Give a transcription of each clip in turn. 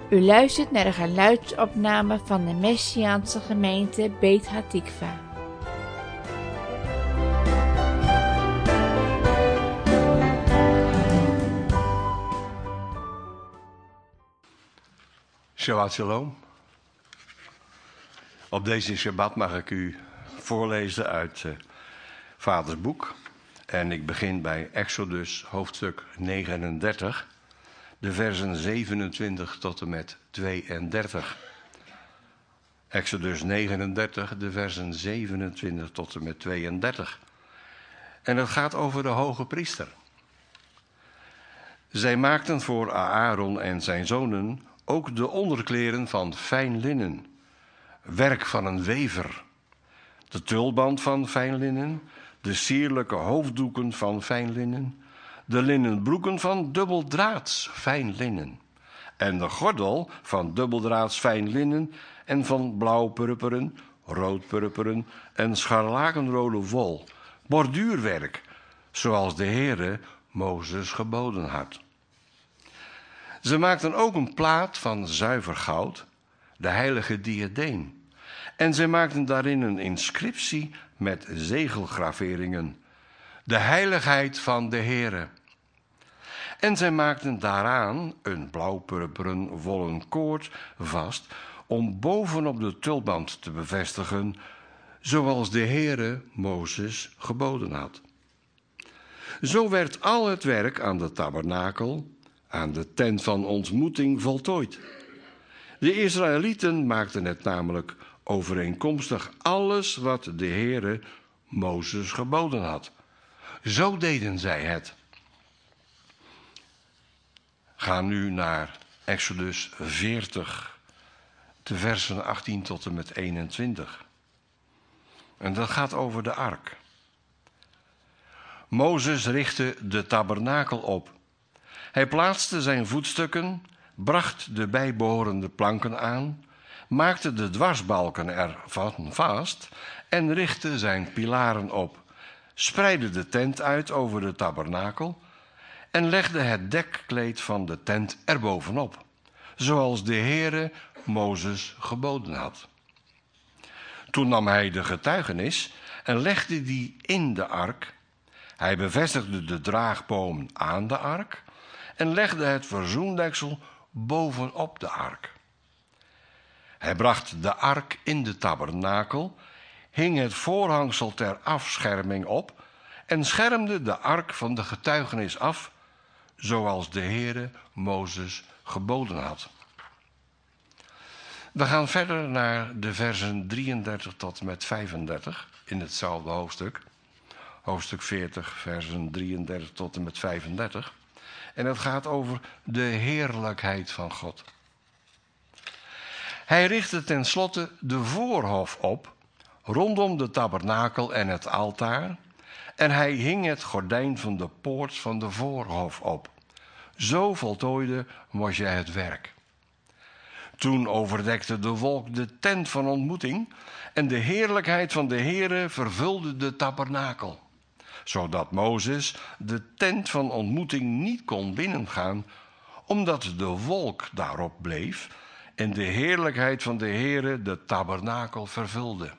U luistert naar de geluidsopname van de Messiaanse gemeente Beit Hatikva. Shabbat shalom. Op deze Shabbat mag ik u voorlezen uit Vaders boek. En ik begin bij Exodus hoofdstuk 39, de versen 27 tot en met 32. Exodus 39, de versen 27 tot en met 32. En het gaat over de hoge priester. Zij maakten voor Aaron en zijn zonen ook de onderkleren van fijn linnen, werk van een wever, de tulband van fijn linnen, de sierlijke hoofddoeken van fijn linnen, de linnen broeken van dubbeldraads fijn linnen en de gordel van dubbeldraads fijn linnen en van blauw-purperen, rood-purperen en scharlakenrode wol, borduurwerk, zoals de Heere Mozes geboden had. Ze maakten ook een plaat van zuiver goud, de heilige diadeem. En zij maakten daarin een inscriptie met zegelgraveringen, de heiligheid van de Heere. En zij maakten daaraan een blauw-purperen wollen koord vast, om bovenop de tulband te bevestigen, zoals de Heere Mozes geboden had. Zo werd al het werk aan de tabernakel, aan de tent van ontmoeting voltooid. De Israëlieten maakten het namelijk overeenkomstig alles wat de Heere Mozes geboden had. Zo deden zij het. Ga nu naar Exodus 40, de versen 18 tot en met 21. En dat gaat over de ark. Mozes richtte de tabernakel op. Hij plaatste zijn voetstukken, bracht de bijbehorende planken aan, maakte de dwarsbalken ervan vast en richtte zijn pilaren op, spreidde de tent uit over de tabernakel en legde het dekkleed van de tent erbovenop, zoals de Heere Mozes geboden had. Toen nam hij de getuigenis en legde die in de ark. Hij bevestigde de draagboom aan de ark en legde het verzoendeksel bovenop de ark. Hij bracht de ark in de tabernakel, hing het voorhangsel ter afscherming op en schermde de ark van de getuigenis af, zoals de Heere Mozes geboden had. We gaan verder naar de versen 33 tot en met 35 in hetzelfde hoofdstuk. Hoofdstuk 40, versen 33 tot en met 35. En het gaat over de heerlijkheid van God. Hij richtte tenslotte de voorhof op, rondom de tabernakel en het altaar, en hij hing het gordijn van de poort van de voorhof op. Zo voltooide Mosje het werk. Toen overdekte de wolk de tent van ontmoeting en de heerlijkheid van de Heere vervulde de tabernakel, zodat Mozes de tent van ontmoeting niet kon binnengaan, omdat de wolk daarop bleef en de heerlijkheid van de Heere de tabernakel vervulde.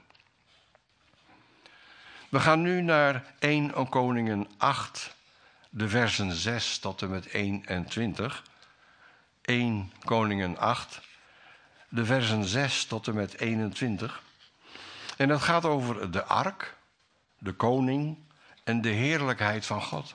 We gaan nu naar 1 Koningen 8, de versen 6 tot en met 21. 1 Koningen 8, de versen 6 tot en met 21. En dat gaat over de ark, de koning en de heerlijkheid van God.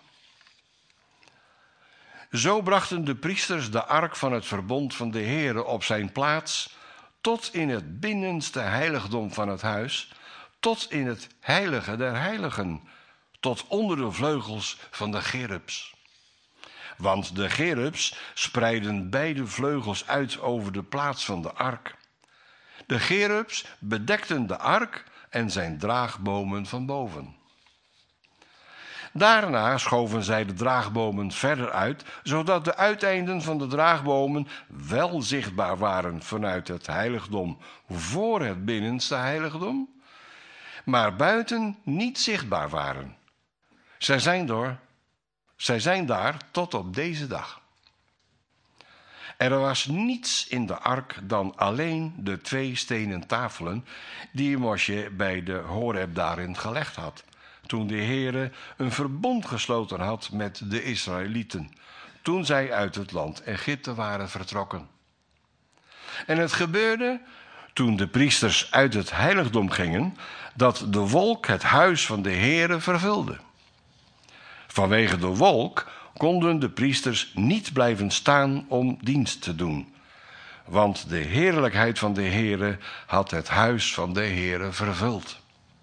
Zo brachten de priesters de ark van het verbond van de Heere op zijn plaats tot in het binnenste heiligdom van het huis, tot in het heilige der heiligen, tot onder de vleugels van de cherubs. Want de cherubs spreiden beide vleugels uit over de plaats van de ark. De cherubs bedekten de ark en zijn draagbomen van boven. Daarna schoven zij de draagbomen verder uit, zodat de uiteinden van de draagbomen wel zichtbaar waren vanuit het heiligdom voor het binnenste heiligdom, maar buiten niet zichtbaar waren. Zij zijn daar tot op deze dag. Er was niets in de ark dan alleen de 2 stenen tafelen die Mosje bij de Horeb daarin gelegd had, toen de Heere een verbond gesloten had met de Israëlieten, toen zij uit het land Egypte waren vertrokken. En het gebeurde, toen de priesters uit het heiligdom gingen, dat de wolk het huis van de Heere vervulde. Vanwege de wolk konden de priesters niet blijven staan om dienst te doen, want de heerlijkheid van de Heere had het huis van de Heere vervuld.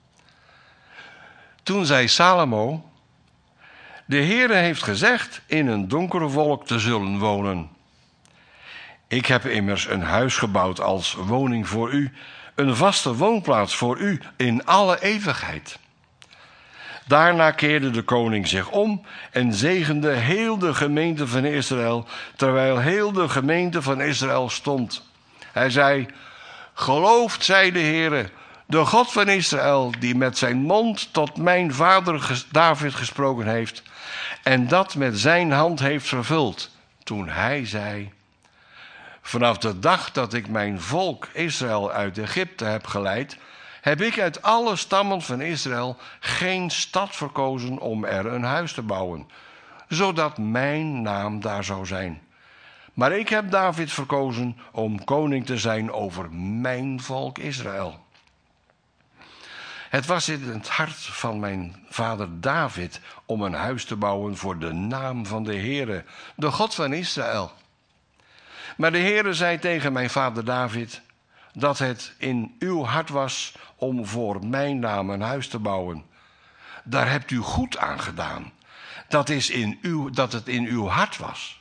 Toen zei Salomo: de Heere heeft gezegd in een donkere wolk te zullen wonen. Ik heb immers een huis gebouwd als woning voor u, een vaste woonplaats voor u in alle eeuwigheid. Daarna keerde de koning zich om en zegende heel de gemeente van Israël, terwijl heel de gemeente van Israël stond. Hij zei: geloofd zij de Heere, de God van Israël, die met zijn mond tot mijn vader David gesproken heeft en dat met zijn hand heeft vervuld, toen hij zei: vanaf de dag dat ik mijn volk Israël uit Egypte heb geleid, heb ik uit alle stammen van Israël geen stad verkozen om er een huis te bouwen, zodat mijn naam daar zou zijn. Maar ik heb David verkozen om koning te zijn over mijn volk Israël. Het was in het hart van mijn vader David om een huis te bouwen voor de naam van de Heere, de God van Israël. Maar de Heere zei tegen mijn vader David dat het in uw hart was om voor mijn naam een huis te bouwen. Daar hebt u goed aan gedaan. Dat het in uw hart was.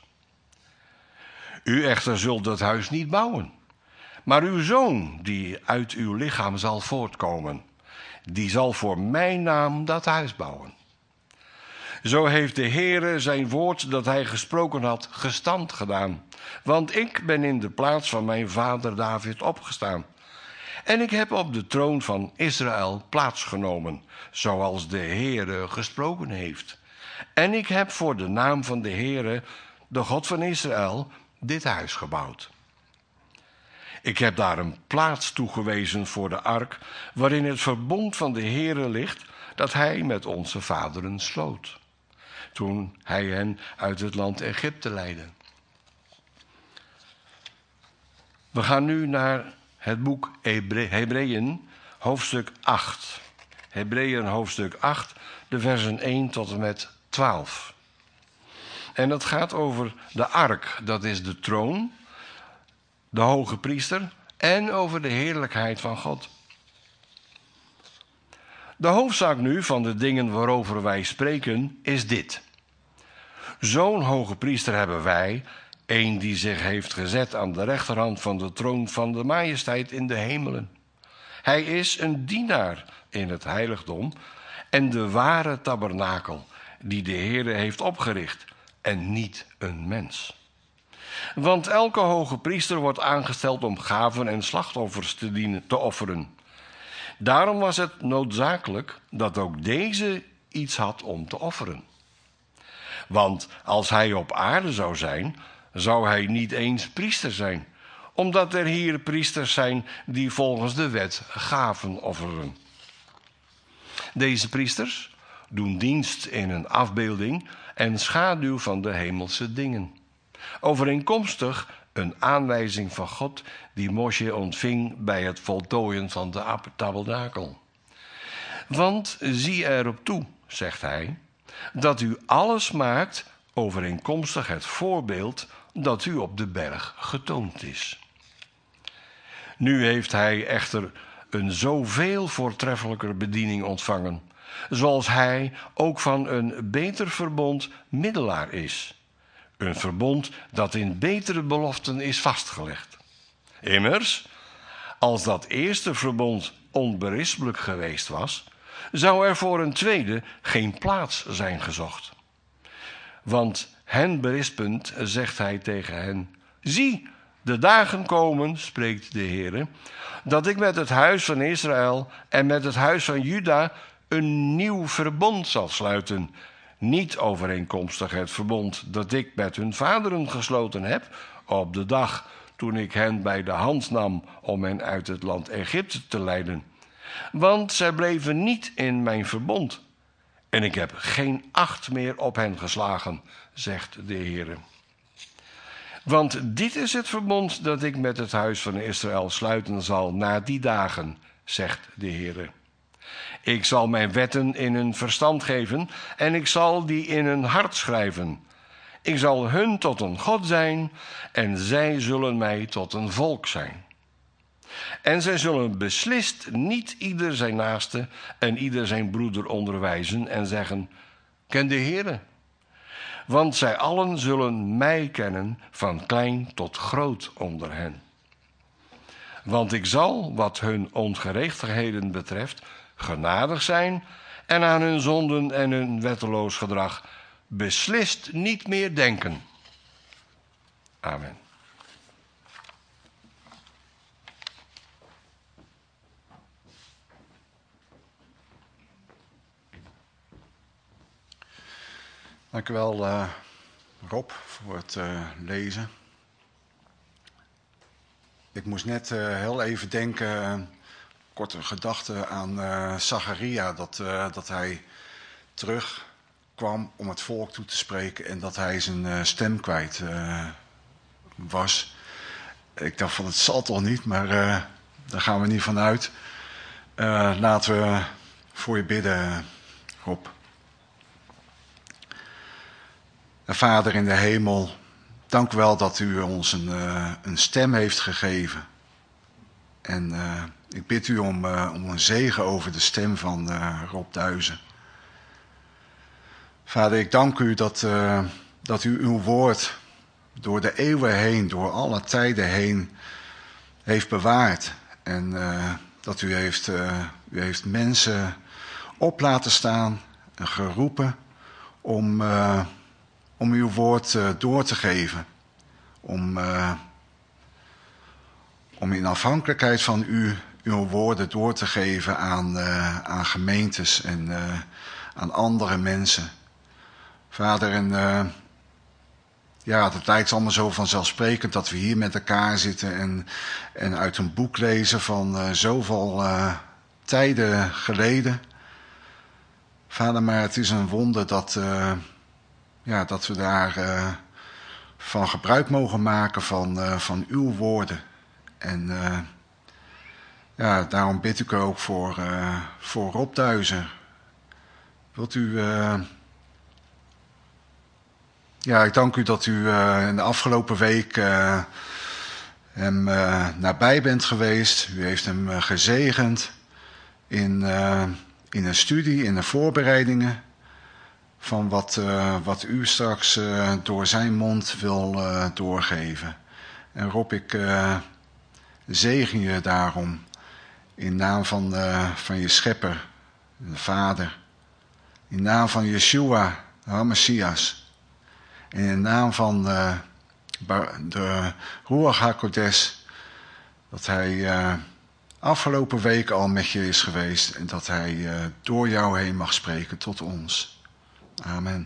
U echter zult dat huis niet bouwen. Maar uw zoon, die uit uw lichaam zal voortkomen, die zal voor mijn naam dat huis bouwen. Zo heeft de Heere zijn woord dat hij gesproken had gestand gedaan. Want ik ben in de plaats van mijn vader David opgestaan. En ik heb op de troon van Israël plaatsgenomen, zoals de Heere gesproken heeft. En ik heb voor de naam van de Heere, de God van Israël, dit huis gebouwd. Ik heb daar een plaats toegewezen voor de ark, waarin het verbond van de Heere ligt, dat hij met onze vaderen sloot, toen hij hen uit het land Egypte leidde. We gaan nu naar het boek Hebreeën, hoofdstuk 8. Hebreeën, hoofdstuk 8, de versen 1 tot en met 12. En dat gaat over de ark, dat is de troon, de hoge priester, en over de heerlijkheid van God. De hoofdzaak nu van de dingen waarover wij spreken is dit. Zo'n hoge priester hebben wij, een die zich heeft gezet aan de rechterhand van de troon van de majesteit in de hemelen. Hij is een dienaar in het heiligdom en de ware tabernakel die de Heere heeft opgericht en niet een mens. Want elke hoge priester wordt aangesteld om gaven en slachtoffers te offeren. Daarom was het noodzakelijk dat ook deze iets had om te offeren. Want als hij op aarde zou zijn, zou hij niet eens priester zijn, omdat er hier priesters zijn die volgens de wet gaven offeren. Deze priesters doen dienst in een afbeelding en schaduw van de hemelse dingen, overeenkomstig een aanwijzing van God die Mosje ontving bij het voltooien van de tabernakel. Want zie erop toe, zegt hij, dat u alles maakt overeenkomstig het voorbeeld dat u op de berg getoond is. Nu heeft hij echter een zoveel voortreffelijker bediening ontvangen, zoals hij ook van een beter verbond middelaar is. Een verbond dat in betere beloften is vastgelegd. Immers, als dat eerste verbond onberispelijk geweest was, zou er voor een tweede geen plaats zijn gezocht. Want hen berispend zegt hij tegen hen: zie, de dagen komen, spreekt de Heere, dat ik met het huis van Israël en met het huis van Juda een nieuw verbond zal sluiten, niet overeenkomstig het verbond dat ik met hun vaderen gesloten heb op de dag toen ik hen bij de hand nam om hen uit het land Egypte te leiden. Want zij bleven niet in mijn verbond. En ik heb geen acht meer op hen geslagen, zegt de Heer. Want dit is het verbond dat ik met het huis van Israël sluiten zal na die dagen, zegt de Heer. Ik zal mijn wetten in hun verstand geven en ik zal die in hun hart schrijven. Ik zal hun tot een God zijn en zij zullen mij tot een volk zijn. En zij zullen beslist niet ieder zijn naaste en ieder zijn broeder onderwijzen en zeggen, ken de Heere. Want zij allen zullen mij kennen, van klein tot groot onder hen. Want ik zal, wat hun ongerechtigheden betreft, genadig zijn en aan hun zonden en hun wetteloos gedrag beslist niet meer denken. Amen. Dank u wel, Rob, voor het lezen. Ik moest net heel even denken, korte gedachte aan Zacharia, dat hij terugkwam om het volk toe te spreken en dat hij zijn stem kwijt was. Ik dacht van, het zal toch niet, maar daar gaan we niet van uit. Laten we voor je bidden, Rob. Vader in de hemel, dank u wel dat u ons een stem heeft gegeven. En ik bid u om een zegen over de stem van Rob Duizen. Vader, ik dank u dat u uw woord door de eeuwen heen, door alle tijden heen, heeft bewaard. En dat u heeft mensen op laten staan en geroepen om uw woord door te geven. Om in afhankelijkheid van u uw woorden door te geven aan gemeentes en aan andere mensen. Vader, en het lijkt allemaal zo vanzelfsprekend dat we hier met elkaar zitten en uit een boek lezen van zoveel tijden geleden. Vader, maar het is een wonder dat we daar van gebruik mogen maken van uw woorden. En daarom bid ik ook voor Rob Duizen. Wilt u... ik dank u dat u in de afgelopen week hem nabij bent geweest. U heeft hem gezegend in een studie, in de voorbereidingen van wat u straks door zijn mond wil doorgeven. En Rob, ik zegen je daarom in naam van je schepper, de Vader. In naam van Yeshua, de Messias. En in naam van de Ruach HaKodesh, dat hij afgelopen week al met je is geweest en dat hij door jou heen mag spreken tot ons. Amen.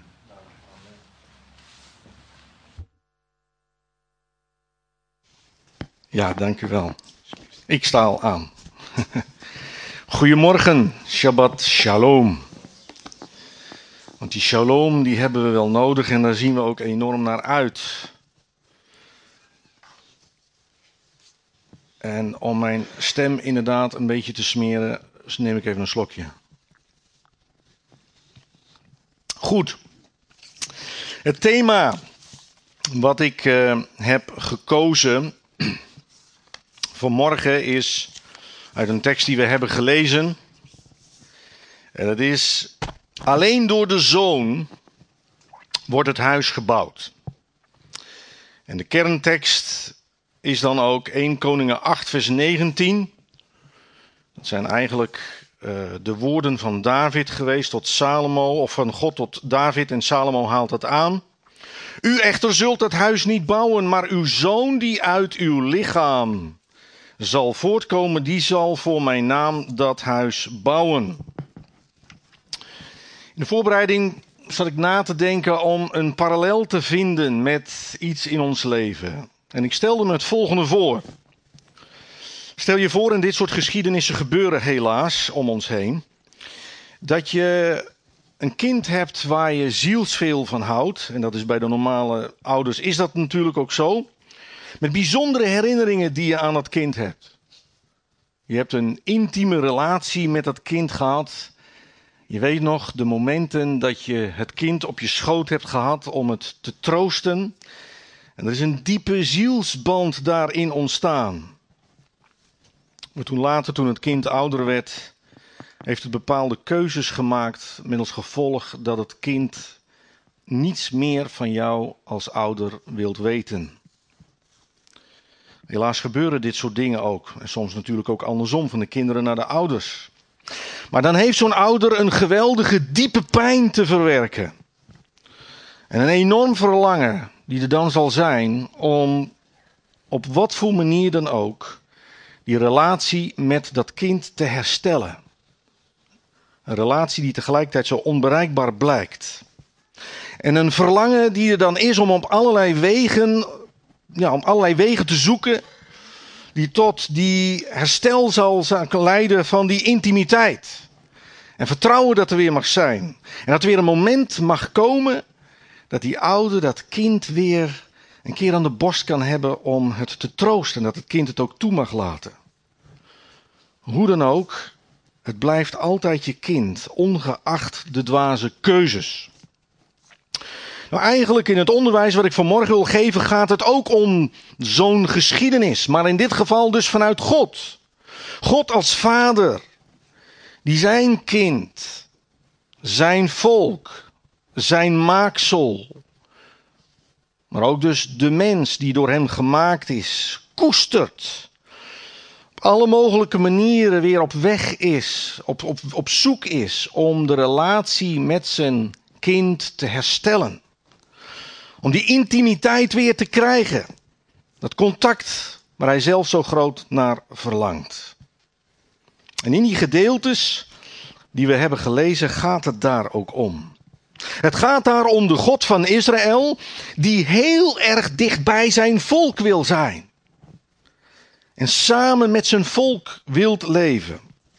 Ja, dank u wel. Ik sta al aan. Goedemorgen, Shabbat Shalom. Want die shalom die hebben we wel nodig en daar zien we ook enorm naar uit. En om mijn stem inderdaad een beetje te smeren, neem ik even een slokje. Goed. Het thema wat ik heb gekozen vanmorgen is uit een tekst die we hebben gelezen. En dat is: alleen door de Zoon wordt het huis gebouwd. En de kerntekst is dan ook 1 Koningen 8 vers 19. Dat zijn eigenlijk de woorden van David geweest tot Salomo, of van God tot David, en Salomo haalt dat aan. U echter zult het huis niet bouwen, maar uw zoon die uit uw lichaam zal voortkomen, die zal voor mijn naam dat huis bouwen. In de voorbereiding zat ik na te denken om een parallel te vinden met iets in ons leven. En ik stelde me het volgende voor. Stel je voor, en dit soort geschiedenissen gebeuren helaas om ons heen, dat je een kind hebt waar je zielsveel van houdt. En dat is bij de normale ouders, is dat natuurlijk ook zo. Met bijzondere herinneringen die je aan dat kind hebt. Je hebt een intieme relatie met dat kind gehad. Je weet nog de momenten dat je het kind op je schoot hebt gehad om het te troosten. En er is een diepe zielsband daarin ontstaan. Maar toen het kind ouder werd, heeft het bepaalde keuzes gemaakt met als gevolg dat het kind niets meer van jou als ouder wilt weten. Helaas gebeuren dit soort dingen ook. En soms natuurlijk ook andersom, van de kinderen naar de ouders. Maar dan heeft zo'n ouder een geweldige diepe pijn te verwerken. En een enorm verlangen die er dan zal zijn om op wat voor manier dan ook die relatie met dat kind te herstellen. Een relatie die tegelijkertijd zo onbereikbaar blijkt. En een verlangen die er dan is om op allerlei wegen te zoeken die tot die herstel zal leiden van die intimiteit. En vertrouwen dat er weer mag zijn. En dat er weer een moment mag komen dat die ouder dat kind weer een keer aan de borst kan hebben om het te troosten. En dat het kind het ook toe mag laten. Hoe dan ook, het blijft altijd je kind, ongeacht de dwaze keuzes. Nou, eigenlijk in het onderwijs wat ik vanmorgen wil geven gaat het ook om zo'n geschiedenis. Maar in dit geval dus vanuit God. God als vader. Die zijn kind, zijn volk, zijn maaksel. Maar ook dus de mens die door hem gemaakt is, koestert. Op alle mogelijke manieren weer op weg is, op zoek is om de relatie met zijn kind te herstellen. Om die intimiteit weer te krijgen. Dat contact waar hij zelf zo groot naar verlangt. En in die gedeeltes die we hebben gelezen gaat het daar ook om. Het gaat daar om de God van Israël die heel erg dicht bij zijn volk wil zijn. En samen met zijn volk wilt leven.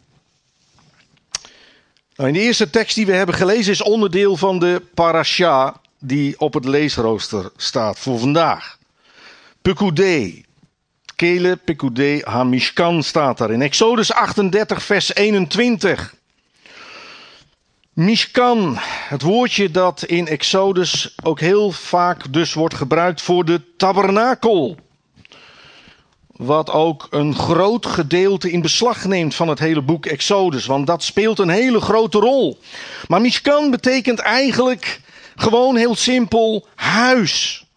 Nou, in de eerste tekst die we hebben gelezen is onderdeel van de parasha die op het leesrooster staat voor vandaag. Pekudei. Kele Pekudei HaMishkan staat daar in Exodus 38 vers 21. Mishkan, het woordje dat in Exodus ook heel vaak dus wordt gebruikt voor de tabernakel. Wat ook een groot gedeelte in beslag neemt van het hele boek Exodus. Want dat speelt een hele grote rol. Maar Mishkan betekent eigenlijk gewoon heel simpel huis.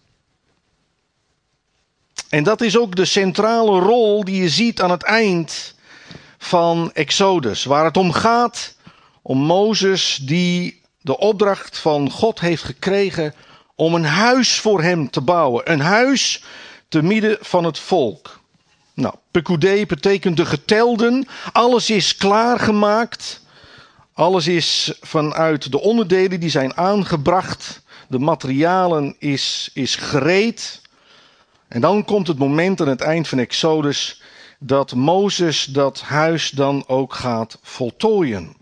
En dat is ook de centrale rol die je ziet aan het eind van Exodus. Waar het om gaat om Mozes die de opdracht van God heeft gekregen om een huis voor hem te bouwen. Een huis te midden van het volk. Nou, Pekudei betekent de getelden. Alles is klaargemaakt. Alles is vanuit de onderdelen die zijn aangebracht. De materialen is gereed. En dan komt het moment aan het eind van Exodus dat Mozes dat huis dan ook gaat voltooien.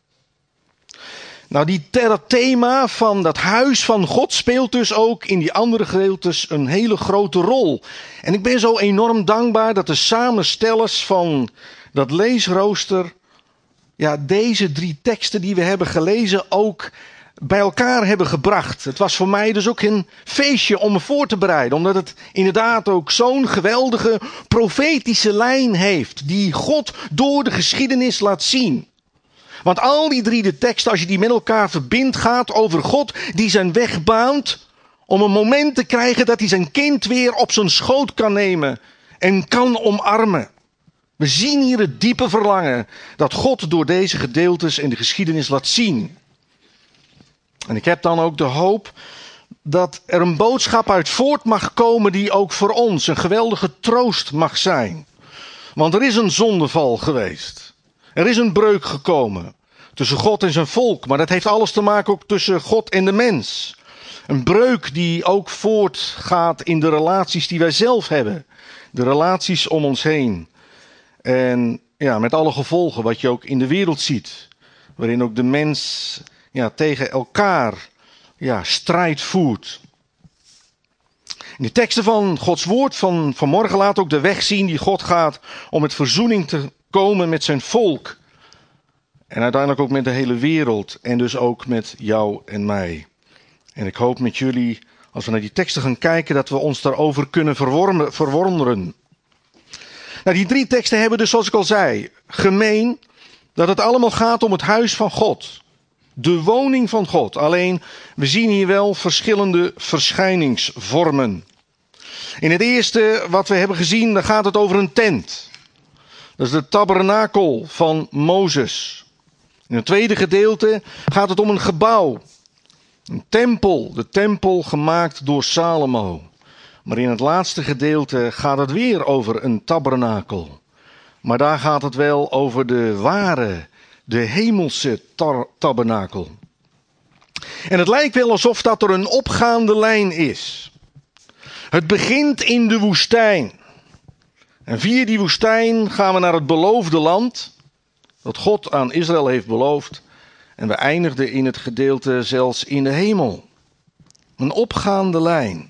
Nou, dat thema van dat huis van God speelt dus ook in die andere gedeeltes een hele grote rol. En ik ben zo enorm dankbaar dat de samenstellers van dat leesrooster deze 3 teksten die we hebben gelezen ook bij elkaar hebben gebracht. Het was voor mij dus ook een feestje om me voor te bereiden. Omdat het inderdaad ook zo'n geweldige profetische lijn heeft. Die God door de geschiedenis laat zien. Want al die 3 teksten, als je die met elkaar verbindt, gaat over God die zijn weg baant om een moment te krijgen dat hij zijn kind weer op zijn schoot kan nemen en kan omarmen. We zien hier het diepe verlangen dat God door deze gedeeltes in de geschiedenis laat zien. En ik heb dan ook de hoop dat er een boodschap uit voort mag komen die ook voor ons een geweldige troost mag zijn. Want er is een zondeval geweest. Er is een breuk gekomen tussen God en zijn volk. Maar dat heeft alles te maken ook tussen God en de mens. Een breuk die ook voortgaat in de relaties die wij zelf hebben. De relaties om ons heen. En ja, met alle gevolgen wat je ook in de wereld ziet. Waarin ook de mens tegen elkaar strijd voert. In de teksten van Gods woord van vanmorgen laat ook de weg zien die God gaat om met verzoening te komen met zijn volk. En uiteindelijk ook met de hele wereld en dus ook met jou en mij. En ik hoop met jullie, als we naar die teksten gaan kijken, dat we ons daarover kunnen verwonderen. Nou, die 3 teksten hebben dus, zoals ik al zei, gemeen dat het allemaal gaat om het huis van God. De woning van God. Alleen, we zien hier wel verschillende verschijningsvormen. In het eerste wat we hebben gezien, dan gaat het over een tent. Dat is de tabernakel van Mozes. In het tweede gedeelte gaat het om een gebouw. Een tempel, de tempel gemaakt door Salomo. Maar in het laatste gedeelte gaat het weer over een tabernakel. Maar daar gaat het wel over de ware, de hemelse tabernakel. En het lijkt wel alsof dat er een opgaande lijn is. Het begint in de woestijn. En via die woestijn gaan we naar het beloofde land, dat God aan Israël heeft beloofd. En we eindigden in het gedeelte zelfs in de hemel. Een opgaande lijn.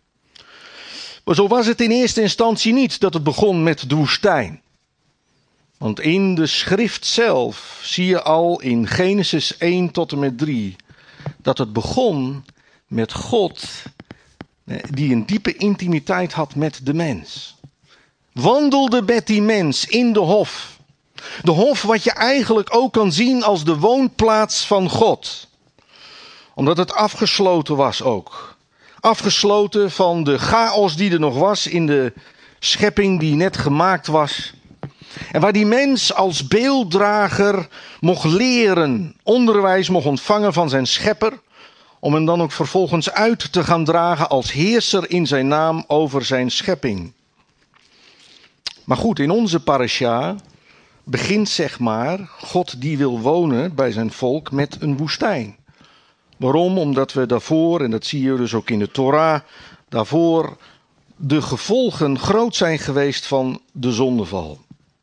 Maar zo was het in eerste instantie niet dat het begon met de woestijn. Want in de schrift zelf zie je al in Genesis 1 tot en met 3... dat het begon met God die een diepe intimiteit had met de mens. Wandelde met die mens in de hof. De hof wat je eigenlijk ook kan zien als de woonplaats van God. Omdat het afgesloten was ook. Afgesloten van de chaos die er nog was in de schepping die net gemaakt was. En waar die mens als beelddrager mocht leren, onderwijs mocht ontvangen van zijn schepper. Om hem dan ook vervolgens uit te gaan dragen als heerser in zijn naam over zijn schepping. Maar goed, in onze parasha begint zeg maar God die wil wonen bij zijn volk met een woestijn. Waarom? Omdat we daarvoor, en dat zie je dus ook in de Torah, daarvoor de gevolgen groot zijn geweest van de zondeval.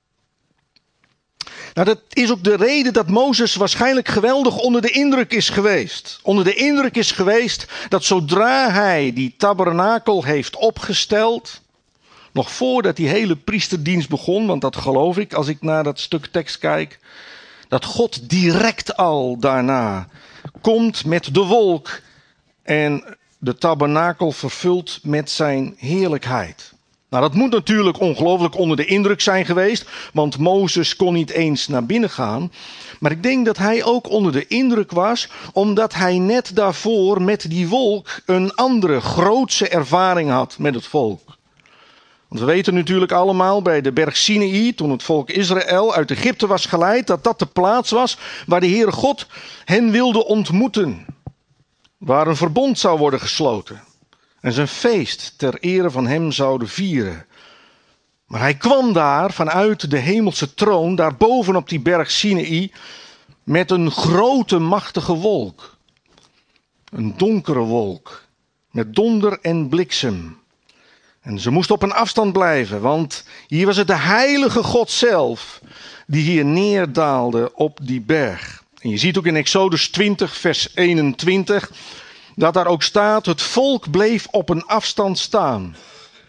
Nou, dat is ook de reden dat Mozes waarschijnlijk geweldig onder de indruk is geweest. Onder de indruk is geweest dat zodra hij die tabernakel heeft opgesteld, nog voordat die hele priesterdienst begon, want dat geloof ik als ik naar dat stuk tekst kijk, dat God direct al daarna komt met de wolk en de tabernakel vervult met zijn heerlijkheid. Nou, dat moet natuurlijk ongelooflijk onder de indruk zijn geweest, want Mozes kon niet eens naar binnen gaan. Maar ik denk dat hij ook onder de indruk was, omdat hij net daarvoor met die wolk een andere grootse ervaring had met het volk. Want we weten natuurlijk allemaal bij de berg Sinaï, toen het volk Israël uit Egypte was geleid, dat dat de plaats was waar de Heere God hen wilde ontmoeten. Waar een verbond zou worden gesloten. En zijn feest ter ere van hem zouden vieren. Maar hij kwam daar vanuit de hemelse troon, daar boven op die berg Sinaï, met een grote machtige wolk. Een donkere wolk, met donder en bliksem. En ze moesten op een afstand blijven, want hier was het de heilige God zelf die hier neerdaalde op die berg. En je ziet ook in Exodus 20 vers 21... dat daar ook staat, het volk bleef op een afstand staan.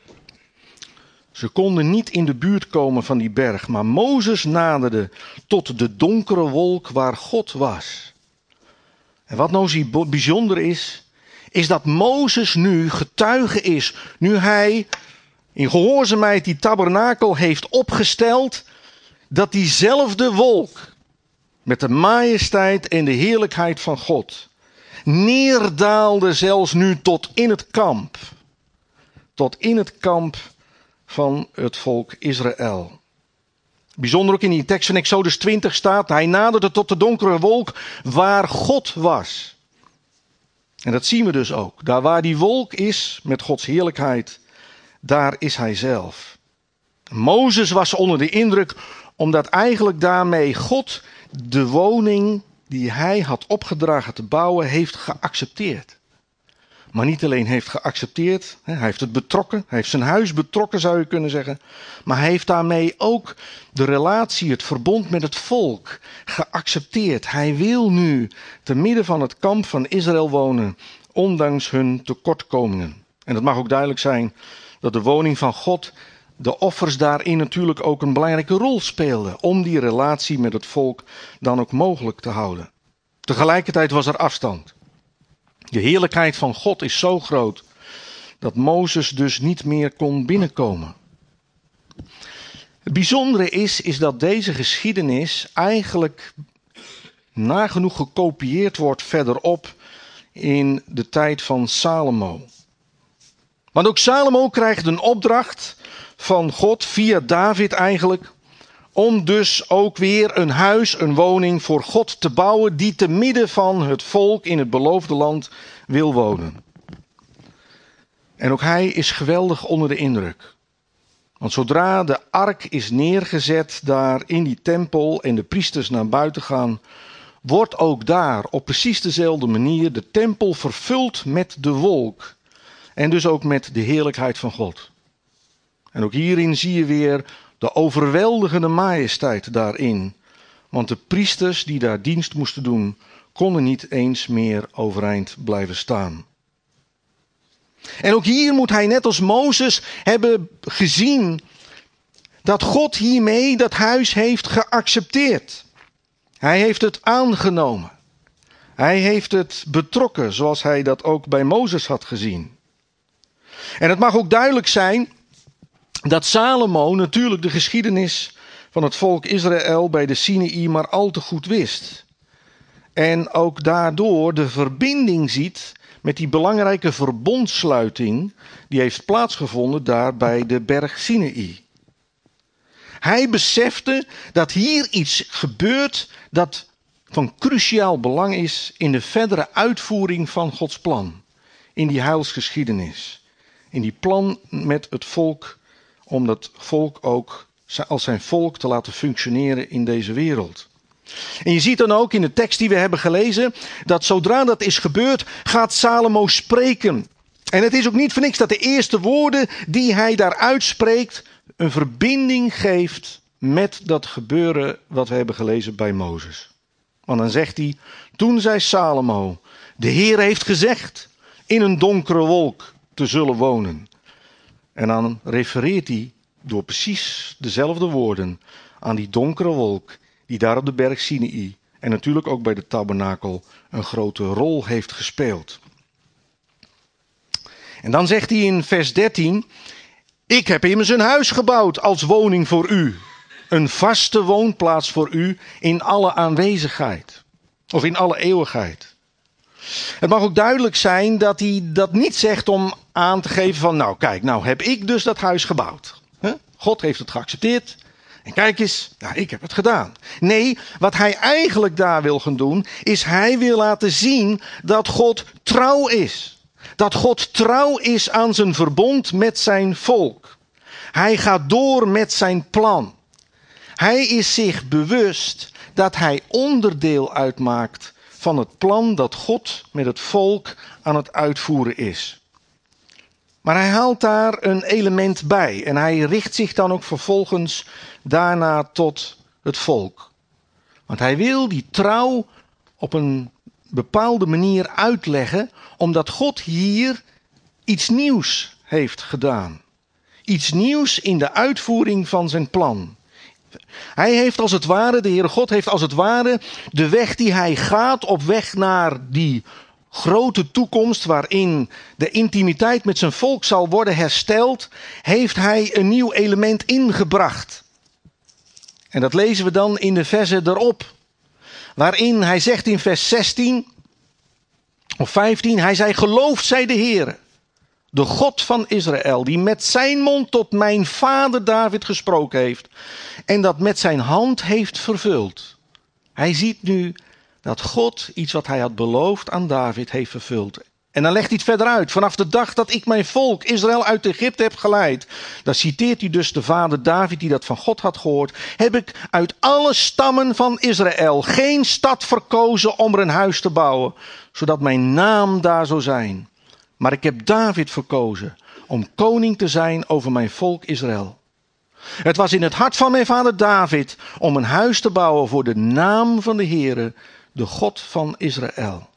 Ze konden niet in de buurt komen van die berg, maar Mozes naderde tot de donkere wolk waar God was. En wat nou zo bijzonder is dat Mozes nu getuige is, nu hij in gehoorzaamheid die tabernakel heeft opgesteld, dat diezelfde wolk met de majesteit en de heerlijkheid van God neerdaalde zelfs nu tot in het kamp. Tot in het kamp van het volk Israël. Bijzonder ook in die tekst van Exodus 20 staat, hij naderde tot de donkere wolk waar God was. En dat zien we dus ook. Daar waar die wolk is met Gods heerlijkheid, daar is hij zelf. Mozes was onder de indruk, omdat eigenlijk daarmee God de woning die hij had opgedragen te bouwen, heeft geaccepteerd. maar niet alleen heeft geaccepteerd, hij heeft het betrokken, hij heeft zijn huis betrokken zou je kunnen zeggen, maar hij heeft daarmee ook de relatie, het verbond met het volk geaccepteerd. Hij wil nu te midden van het kamp van Israël wonen, ondanks hun tekortkomingen. En het mag ook duidelijk zijn dat de woning van God, de offers daarin natuurlijk ook een belangrijke rol speelden om die relatie met het volk dan ook mogelijk te houden. Tegelijkertijd was er afstand. De heerlijkheid van God is zo groot dat Mozes dus niet meer kon binnenkomen. Het bijzondere is dat deze geschiedenis eigenlijk nagenoeg gekopieerd wordt verderop in de tijd van Salomo. Want ook Salomo krijgt een opdracht van God, via David eigenlijk, om dus ook weer een huis, een woning voor God te bouwen die te midden van het volk in het beloofde land wil wonen. En ook hij is geweldig onder de indruk. Want zodra de ark is neergezet daar in die tempel en de priesters naar buiten gaan, wordt ook daar op precies dezelfde manier de tempel vervuld met de wolk. En dus ook met de heerlijkheid van God. En ook hierin zie je weer de overweldigende majesteit daarin. Want de priesters die daar dienst moesten doen, konden niet eens meer overeind blijven staan. En ook hier moet hij net als Mozes hebben gezien dat God hiermee dat huis heeft geaccepteerd. Hij heeft het aangenomen. Hij heeft het betrokken zoals hij dat ook bij Mozes had gezien. En het mag ook duidelijk zijn dat Salomo natuurlijk de geschiedenis van het volk Israël bij de Sinaï maar al te goed wist. En ook daardoor de verbinding ziet met die belangrijke verbondsluiting die heeft plaatsgevonden daar bij de berg Sinaï. Hij besefte dat hier iets gebeurt dat van cruciaal belang is in de verdere uitvoering van Gods plan. In die heilsgeschiedenis. In die plan met het volk, om dat volk ook als zijn volk te laten functioneren in deze wereld. En je ziet dan ook in de tekst die we hebben gelezen, dat zodra dat is gebeurd, gaat Salomo spreken. En het is ook niet voor niks dat de eerste woorden die hij daar uitspreekt, een verbinding geeft met dat gebeuren wat we hebben gelezen bij Mozes. Want dan zegt hij, toen zei Salomo, de Heer heeft gezegd, in een donkere wolk te zullen wonen. En dan refereert hij door precies dezelfde woorden aan die donkere wolk die daar op de berg Sinaï en natuurlijk ook bij de tabernakel een grote rol heeft gespeeld. En dan zegt hij in vers 13, ik heb immers een huis gebouwd als woning voor u. Een vaste woonplaats voor u in alle aanwezigheid. Of in alle eeuwigheid. Het mag ook duidelijk zijn dat hij dat niet zegt om aan te geven van, nou kijk, nou heb ik dus dat huis gebouwd. God heeft het geaccepteerd. En kijk eens, nou, ik heb het gedaan. Nee, wat hij eigenlijk daar wil gaan doen, is hij wil laten zien dat God trouw is. Dat God trouw is aan zijn verbond met zijn volk. Hij gaat door met zijn plan. Hij is zich bewust dat hij onderdeel uitmaakt van het plan dat God met het volk aan het uitvoeren is. Maar hij haalt daar een element bij en hij richt zich dan ook vervolgens daarna tot het volk. Want hij wil die trouw op een bepaalde manier uitleggen, omdat God hier iets nieuws heeft gedaan. Iets nieuws in de uitvoering van zijn plan. Hij heeft als het ware, de Heere God heeft als het ware de weg die hij gaat op weg naar die grote toekomst waarin de intimiteit met zijn volk zal worden hersteld, heeft hij een nieuw element ingebracht. En dat lezen we dan in de versen erop. Waarin hij zegt in vers 16 of 15, hij zei, geloofd zij de Heere, de God van Israël, die met zijn mond tot mijn vader David gesproken heeft en dat met zijn hand heeft vervuld. Hij ziet nu dat God iets wat hij had beloofd aan David heeft vervuld. En dan legt hij het verder uit. Vanaf de dag dat ik mijn volk Israël uit Egypte heb geleid. Dan citeert hij dus de vader David die dat van God had gehoord. Heb ik uit alle stammen van Israël geen stad verkozen om er een huis te bouwen. Zodat mijn naam daar zou zijn. maar ik heb David verkozen om koning te zijn over mijn volk Israël. Het was in het hart van mijn vader David om een huis te bouwen voor de naam van de Heere, de God van Israël.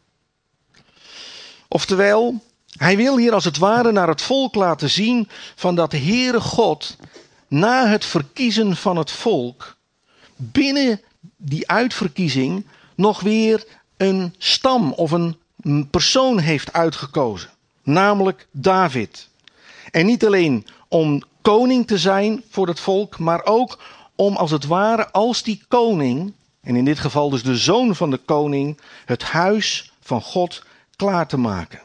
Oftewel, hij wil hier als het ware naar het volk laten zien van dat de Heere God na het verkiezen van het volk binnen die uitverkiezing nog weer een stam of een persoon heeft uitgekozen. Namelijk David. En niet alleen om koning te zijn voor het volk, maar ook om als het ware als die koning, en in dit geval dus de zoon van de koning, het huis van God klaar te maken.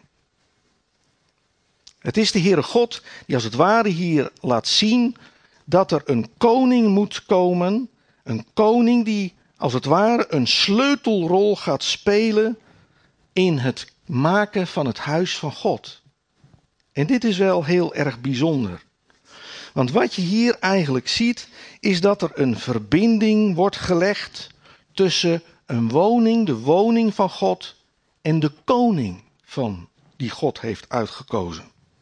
Het is de Heere God die als het ware hier laat zien dat er een koning moet komen. Een koning die als het ware een sleutelrol gaat spelen in het maken van het huis van God. En dit is wel heel erg bijzonder. Want wat je hier eigenlijk ziet, is dat er een verbinding wordt gelegd tussen een woning, de woning van God, en de koning van die God heeft uitgekozen.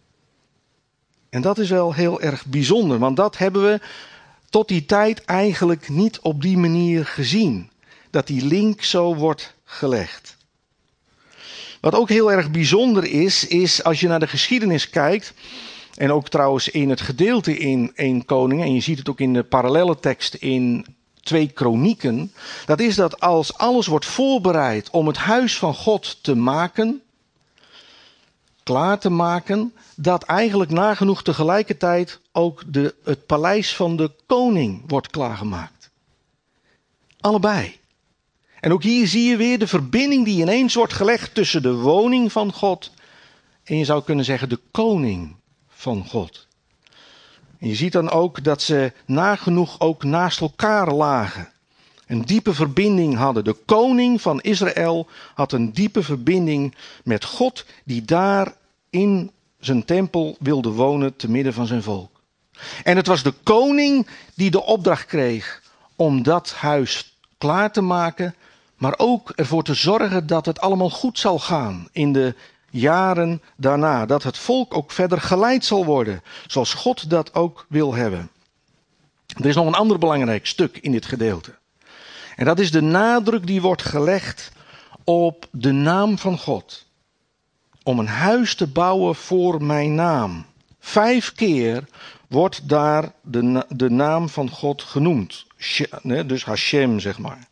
En dat is wel heel erg bijzonder, want dat hebben we tot die tijd eigenlijk niet op die manier gezien. Dat die link zo wordt gelegd. Wat ook heel erg bijzonder is als je naar de geschiedenis kijkt, en ook trouwens in het gedeelte in 1 Koningen, en je ziet het ook in de parallelle tekst in 2 Kronieken, dat is dat als alles wordt voorbereid om het huis van God te maken, klaar te maken, dat eigenlijk nagenoeg tegelijkertijd ook het paleis van de koning wordt klaargemaakt. Allebei. En ook hier zie je weer de verbinding die ineens wordt gelegd tussen de woning van God en je zou kunnen zeggen de koning van God. En je ziet dan ook dat ze nagenoeg ook naast elkaar lagen. Een diepe verbinding hadden. De koning van Israël had een diepe verbinding met God die daar in zijn tempel wilde wonen te midden van zijn volk. En het was de koning die de opdracht kreeg om dat huis klaar te maken, maar ook ervoor te zorgen dat het allemaal goed zal gaan in de jaren daarna. Dat het volk ook verder geleid zal worden, zoals God dat ook wil hebben. Er is nog een ander belangrijk stuk in dit gedeelte. En dat is de nadruk die wordt gelegd op de naam van God. Om een huis te bouwen voor mijn naam. 5 keer wordt daar de naam van God genoemd. Dus Hashem, zeg maar.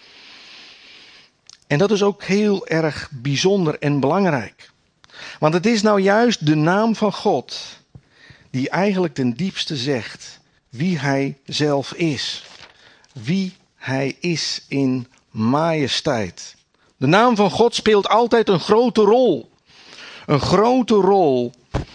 En dat is ook heel erg bijzonder en belangrijk. Want het is nou juist de naam van God die eigenlijk ten diepste zegt wie hij zelf is. Wie hij is in majesteit. De naam van God speelt altijd een grote rol. Een grote rol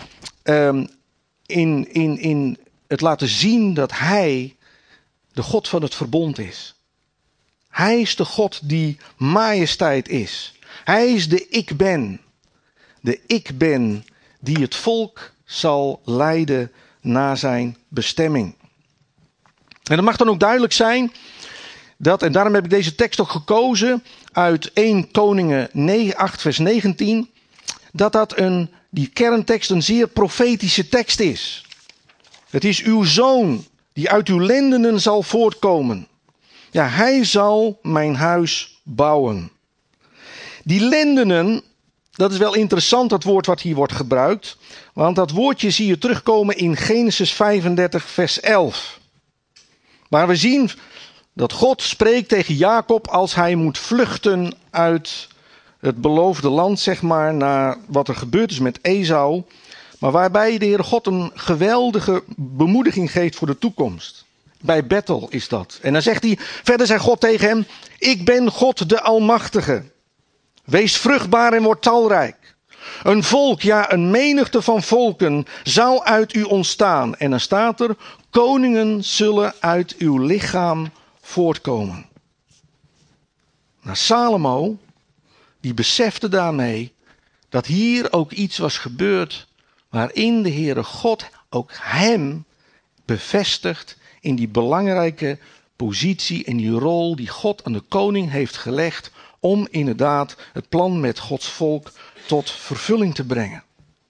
in het laten zien dat hij de God van het verbond is. Hij is de God die majesteit is. Hij is de ik ben. De ik ben die het volk zal leiden naar zijn bestemming. En het mag dan ook duidelijk zijn dat, en daarom heb ik deze tekst ook gekozen uit 1 Koningen 8 vers 19, dat die kerntekst een zeer profetische tekst is. Het is uw zoon die uit uw lendenen zal voortkomen. Ja, hij zal mijn huis bouwen. Die lendenen, dat is wel interessant, dat woord wat hier wordt gebruikt. Want dat woordje zie je terugkomen in Genesis 35 vers 11. Waar we zien dat God spreekt tegen Jacob als hij moet vluchten uit het beloofde land, zeg maar, naar wat er gebeurd is met Esau. Maar waarbij de Heere God een geweldige bemoediging geeft voor de toekomst. Bij Bethel is dat. En dan zegt hij, verder zei God tegen hem, ik ben God de Almachtige. Wees vruchtbaar en word talrijk. Een volk, ja een menigte van volken zal uit u ontstaan. En dan staat er, koningen zullen uit uw lichaam voortkomen. Nou, Salomo, die besefte daarmee dat hier ook iets was gebeurd waarin de Heere God ook hem bevestigt in die belangrijke positie en die rol die God aan de koning heeft gelegd om inderdaad het plan met Gods volk tot vervulling te brengen.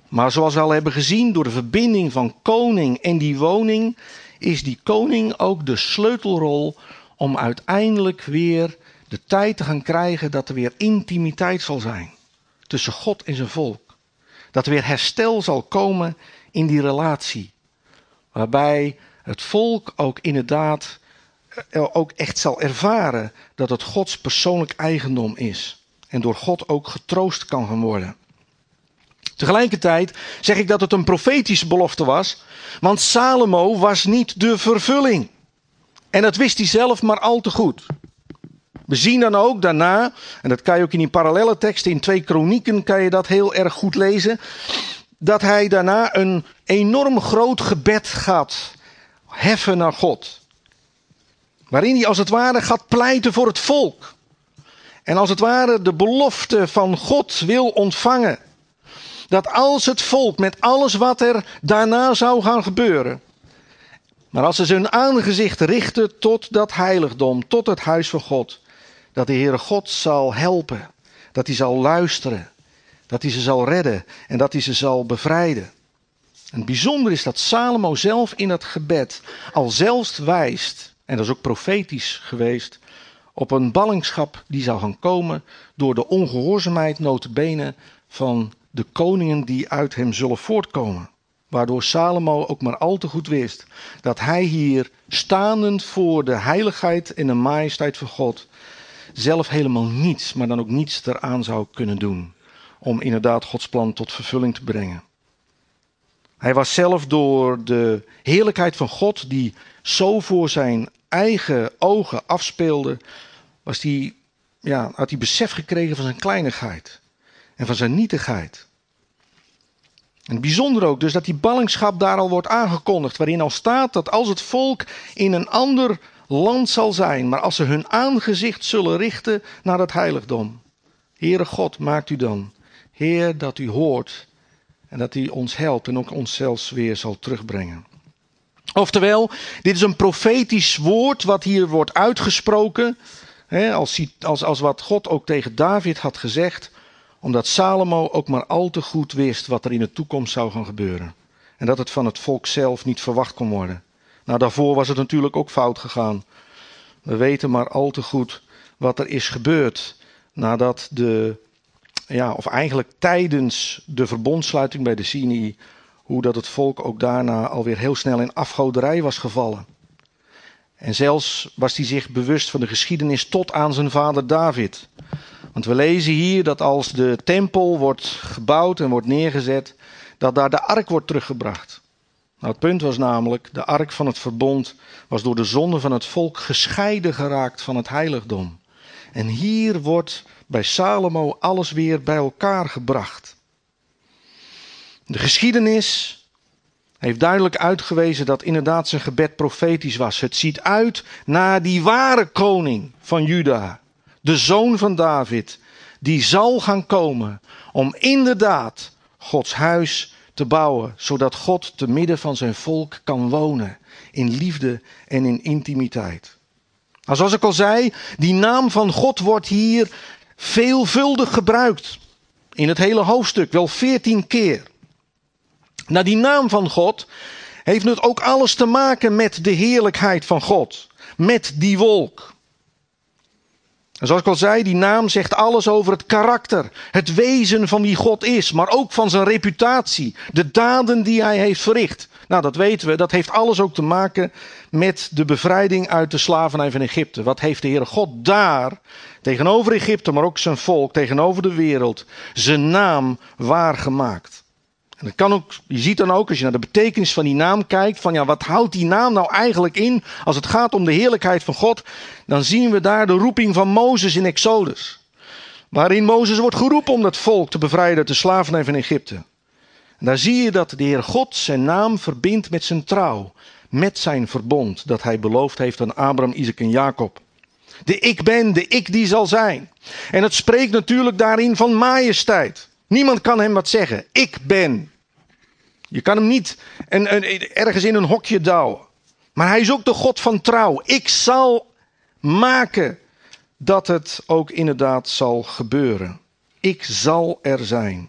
Maar zoals we al hebben gezien, door de verbinding van koning en die woning, is die koning ook de sleutelrol om uiteindelijk weer de tijd te gaan krijgen dat er weer intimiteit zal zijn tussen God en zijn volk. Dat er weer herstel zal komen in die relatie. Waarbij het volk ook inderdaad ook echt zal ervaren dat het Gods persoonlijk eigendom is. En door God ook getroost kan gaan worden. Tegelijkertijd zeg ik dat het een profetische belofte was. Want Salomo was niet de vervulling. En dat wist hij zelf maar al te goed. We zien dan ook daarna, en dat kan je ook in die parallelle teksten, in 2 Kronieken kan je dat heel erg goed lezen, dat hij daarna een enorm groot gebed gaat heffen naar God. Waarin hij als het ware gaat pleiten voor het volk. En als het ware de belofte van God wil ontvangen. Dat als het volk met alles wat er daarna zou gaan gebeuren. Maar als ze hun aangezicht richten tot dat heiligdom, tot het huis van God. Dat de Heere God zal helpen. Dat hij zal luisteren. Dat hij ze zal redden. En dat hij ze zal bevrijden. En het bijzondere is dat Salomo zelf in dat gebed al zelfs wijst. En dat is ook profetisch geweest. Op een ballingschap die zou gaan komen door de ongehoorzaamheid nota bene van de koningen die uit hem zullen voortkomen. Waardoor Salomo ook maar al te goed wist dat hij hier staand voor de heiligheid en de majesteit van God zelf helemaal niets, maar dan ook niets eraan zou kunnen doen om inderdaad Gods plan tot vervulling te brengen. Hij was zelf door de heerlijkheid van God die zo voor zijn eigen ogen afspeelde, had hij besef gekregen van zijn kleinigheid en van zijn nietigheid. En het bijzonder ook dus dat die ballingschap daar al wordt aangekondigd, waarin al staat dat als het volk in een ander land zal zijn, maar als ze hun aangezicht zullen richten naar het heiligdom. Heere God, maakt u dan, Heer, dat u hoort en dat u ons helpt en ook ons zelfs weer zal terugbrengen. Oftewel, dit is een profetisch woord wat hier wordt uitgesproken, als wat God ook tegen David had gezegd, omdat Salomo ook maar al te goed wist wat er in de toekomst zou gaan gebeuren. En dat het van het volk zelf niet verwacht kon worden. Nou, daarvoor was het natuurlijk ook fout gegaan. We weten maar al te goed wat er is gebeurd nadat eigenlijk tijdens de verbondsluiting bij de Sinai, hoe dat het volk ook daarna alweer heel snel in afgoderij was gevallen. En zelfs was hij zich bewust van de geschiedenis tot aan zijn vader David. Want we lezen hier dat als de tempel wordt gebouwd en wordt neergezet, dat daar de ark wordt teruggebracht. Nou, het punt was namelijk, de ark van het verbond was door de zonde van het volk gescheiden geraakt van het heiligdom. En hier wordt bij Salomo alles weer bij elkaar gebracht. De geschiedenis heeft duidelijk uitgewezen dat inderdaad zijn gebed profetisch was. Het ziet uit naar die ware koning van Juda, de zoon van David, die zal gaan komen om inderdaad Gods huis te bouwen, zodat God te midden van zijn volk kan wonen in liefde en in intimiteit. Nou, zoals ik al zei, die naam van God wordt hier veelvuldig gebruikt. In het hele hoofdstuk, wel 14 keer. Nou, die naam van God heeft nu ook alles te maken met de heerlijkheid van God. Met die wolk. En zoals ik al zei, die naam zegt alles over het karakter, het wezen van wie God is, maar ook van zijn reputatie, de daden die hij heeft verricht. Nou, dat weten we, dat heeft alles ook te maken met de bevrijding uit de slavernij van Egypte. Wat heeft de Heere God daar, tegenover Egypte, maar ook zijn volk, tegenover de wereld, zijn naam waargemaakt. En dat kan ook, je ziet dan ook, als je naar de betekenis van die naam kijkt, van ja, wat houdt die naam nou eigenlijk in als het gaat om de heerlijkheid van God? Dan zien we daar de roeping van Mozes in Exodus. Waarin Mozes wordt geroepen om dat volk te bevrijden uit de slavernij van Egypte. En daar zie je dat de Heer God zijn naam verbindt met zijn trouw. Met zijn verbond dat hij beloofd heeft aan Abraham, Isaac en Jacob. De ik ben, de ik die zal zijn. En het spreekt natuurlijk daarin van majesteit. Niemand kan hem wat zeggen. Ik ben. Je kan hem niet ergens in een hokje douwen. Maar hij is ook de God van trouw. Ik zal maken dat het ook inderdaad zal gebeuren. Ik zal er zijn.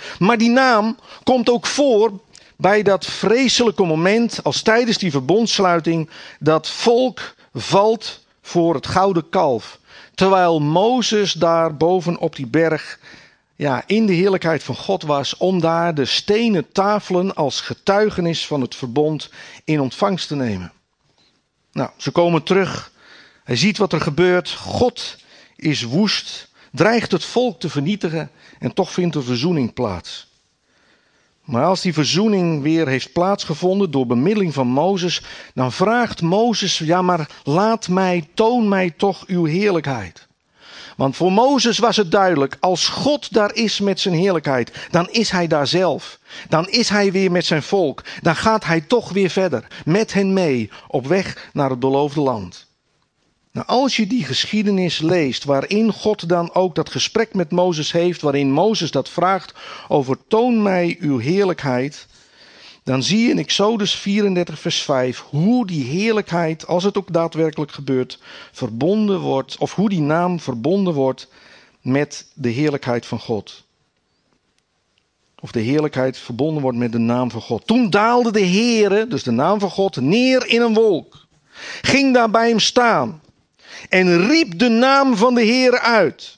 Maar die naam komt ook voor bij dat vreselijke moment als tijdens die verbondssluiting dat volk valt voor het gouden kalf. Terwijl Mozes daar boven op die berg in de heerlijkheid van God was om daar de stenen tafelen als getuigenis van het verbond in ontvangst te nemen. Nou, ze komen terug. Hij ziet wat er gebeurt. God is woest, dreigt het volk te vernietigen en toch vindt er verzoening plaats. Maar als die verzoening weer heeft plaatsgevonden door bemiddeling van Mozes, dan vraagt Mozes, maar toon mij toch uw heerlijkheid. Want voor Mozes was het duidelijk, als God daar is met zijn heerlijkheid, dan is hij daar zelf. Dan is hij weer met zijn volk. Dan gaat hij toch weer verder, met hen mee, op weg naar het beloofde land. Nou, als je die geschiedenis leest, waarin God dan ook dat gesprek met Mozes heeft, waarin Mozes dat vraagt over toon mij uw heerlijkheid, dan zie je in Exodus 34 vers 5 hoe die heerlijkheid, als het ook daadwerkelijk gebeurt, verbonden wordt, of hoe die naam verbonden wordt met de heerlijkheid van God. Of de heerlijkheid verbonden wordt met de naam van God. Toen daalde de Heere, dus de naam van God, neer in een wolk, ging daar bij hem staan en riep de naam van de Heere uit.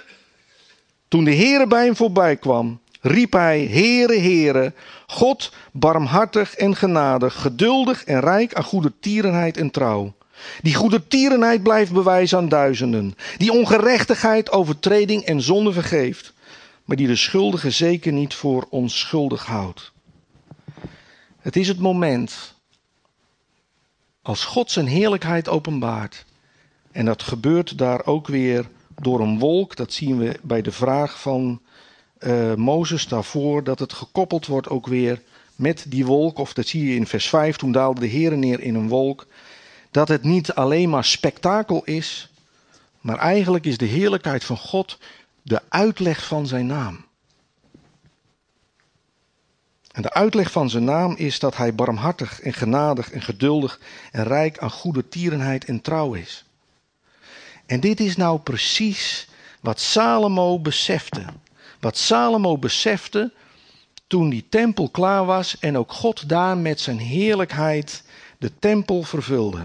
Toen de Heere bij hem voorbij kwam, riep hij, Heere, Heere, God, barmhartig en genadig, geduldig en rijk aan goedertierenheid en trouw. Die goedertierenheid blijft bewijzen aan duizenden. Die ongerechtigheid, overtreding en zonde vergeeft. Maar die de schuldige zeker niet voor onschuldig houdt. Het is het moment als God zijn heerlijkheid openbaart. En dat gebeurt daar ook weer door een wolk. Dat zien we bij de vraag van Mozes daarvoor, dat het gekoppeld wordt ook weer met die wolk. Of dat zie je in vers 5, toen daalde de Heere neer in een wolk. Dat het niet alleen maar spektakel is, maar eigenlijk is de heerlijkheid van God de uitleg van zijn naam. En de uitleg van zijn naam is dat hij barmhartig en genadig en geduldig en rijk aan goedertierenheid en trouw is. En dit is nou precies wat Salomo besefte. Wat Salomo besefte toen die tempel klaar was en ook God daar met zijn heerlijkheid de tempel vervulde.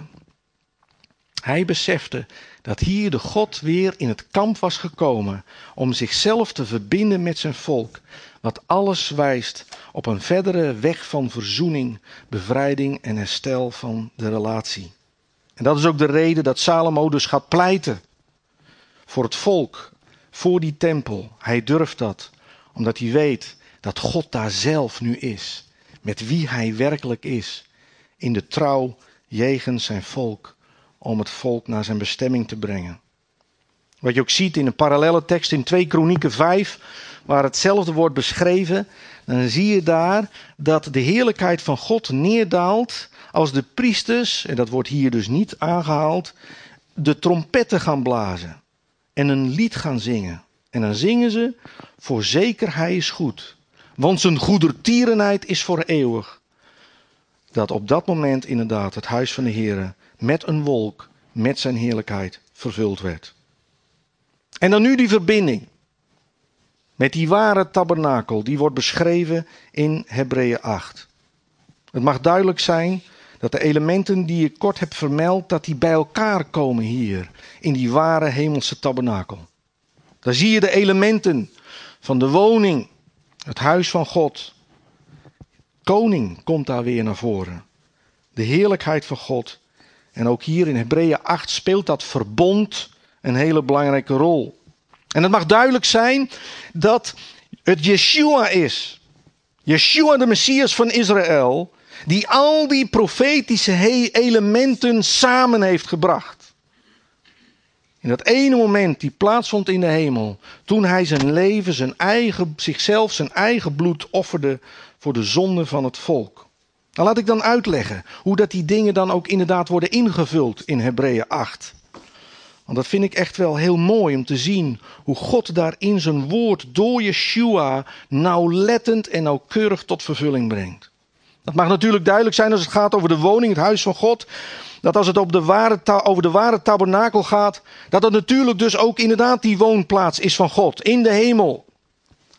Hij besefte dat hier de God weer in het kamp was gekomen om zichzelf te verbinden met zijn volk. Wat alles wijst op een verdere weg van verzoening, bevrijding en herstel van de relatie. En dat is ook de reden dat Salomo dus gaat pleiten voor het volk, voor die tempel. Hij durft dat, omdat hij weet dat God daar zelf nu is. Met wie hij werkelijk is. In de trouw jegens zijn volk. Om het volk naar zijn bestemming te brengen. Wat je ook ziet in een parallelle tekst in 2 Kronieken 5. Waar hetzelfde wordt beschreven. Dan zie je daar dat de heerlijkheid van God neerdaalt. Als de priesters, en dat wordt hier dus niet aangehaald. De trompetten gaan blazen. En een lied gaan zingen. En dan zingen ze, voorzeker hij is goed. Want zijn goedertierenheid is voor eeuwig. Dat op dat moment inderdaad het huis van de Heere met een wolk, met zijn heerlijkheid vervuld werd. En dan nu die verbinding met die ware tabernakel, die wordt beschreven in Hebreeën 8. Het mag duidelijk zijn dat de elementen die ik kort heb vermeld, dat die bij elkaar komen hier, in die ware hemelse tabernakel. Daar zie je de elementen van de woning, het huis van God. Koning komt daar weer naar voren. De heerlijkheid van God. En ook hier in Hebreeën 8 speelt dat verbond een hele belangrijke rol. En het mag duidelijk zijn dat het Yeshua is. Yeshua, de Messias van Israël, die al die profetische elementen samen heeft gebracht. In dat ene moment die plaatsvond in de hemel, toen hij zijn leven, zijn eigen bloed offerde voor de zonde van het volk. Nou, laat ik dan uitleggen hoe dat die dingen dan ook inderdaad worden ingevuld in Hebreeën 8. Want dat vind ik echt wel heel mooi om te zien hoe God daar in zijn woord door Yeshua nauwlettend en nauwkeurig tot vervulling brengt. Dat mag natuurlijk duidelijk zijn als het gaat over de woning, het huis van God. Dat als het over de ware tabernakel gaat, dat het natuurlijk dus ook inderdaad die woonplaats is van God in de hemel.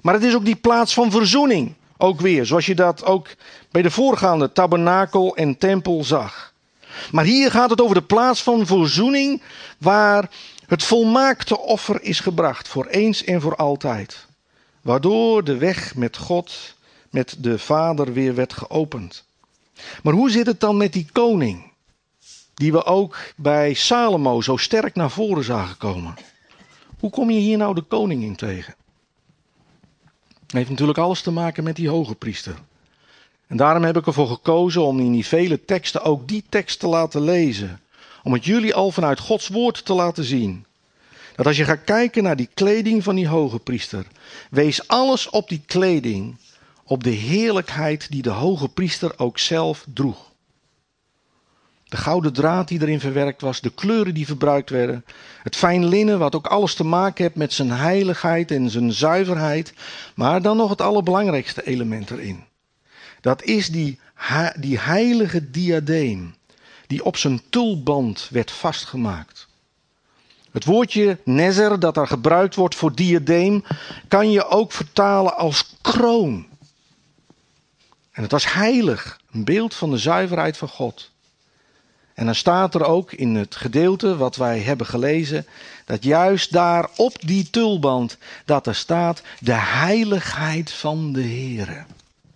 Maar het is ook die plaats van verzoening. Ook weer, zoals je dat ook bij de voorgaande tabernakel en tempel zag. Maar hier gaat het over de plaats van verzoening, waar het volmaakte offer is gebracht, voor eens en voor altijd. Waardoor de weg met God, met de Vader weer werd geopend. Maar hoe zit het dan met die koning, die we ook bij Salomo zo sterk naar voren zagen komen? Hoe kom je hier nou de koning in tegen? Het heeft natuurlijk alles te maken met die hoge priester. En daarom heb ik ervoor gekozen om in die vele teksten ook die tekst te laten lezen. Om het jullie al vanuit Gods woord te laten zien. Dat als je gaat kijken naar die kleding van die hoge priester, wees alles op die kleding, op de heerlijkheid die de hoge priester ook zelf droeg. De gouden draad die erin verwerkt was, de kleuren die verbruikt werden, het fijn linnen wat ook alles te maken heeft met zijn heiligheid en zijn zuiverheid, maar dan nog het allerbelangrijkste element erin. Dat is die heilige diadeem die op zijn tulband werd vastgemaakt. Het woordje nezer dat daar gebruikt wordt voor diadeem kan je ook vertalen als kroon. En het was heilig, een beeld van de zuiverheid van God. En dan staat er ook in het gedeelte wat wij hebben gelezen, dat juist daar op die tulband, dat er staat de heiligheid van de Heere.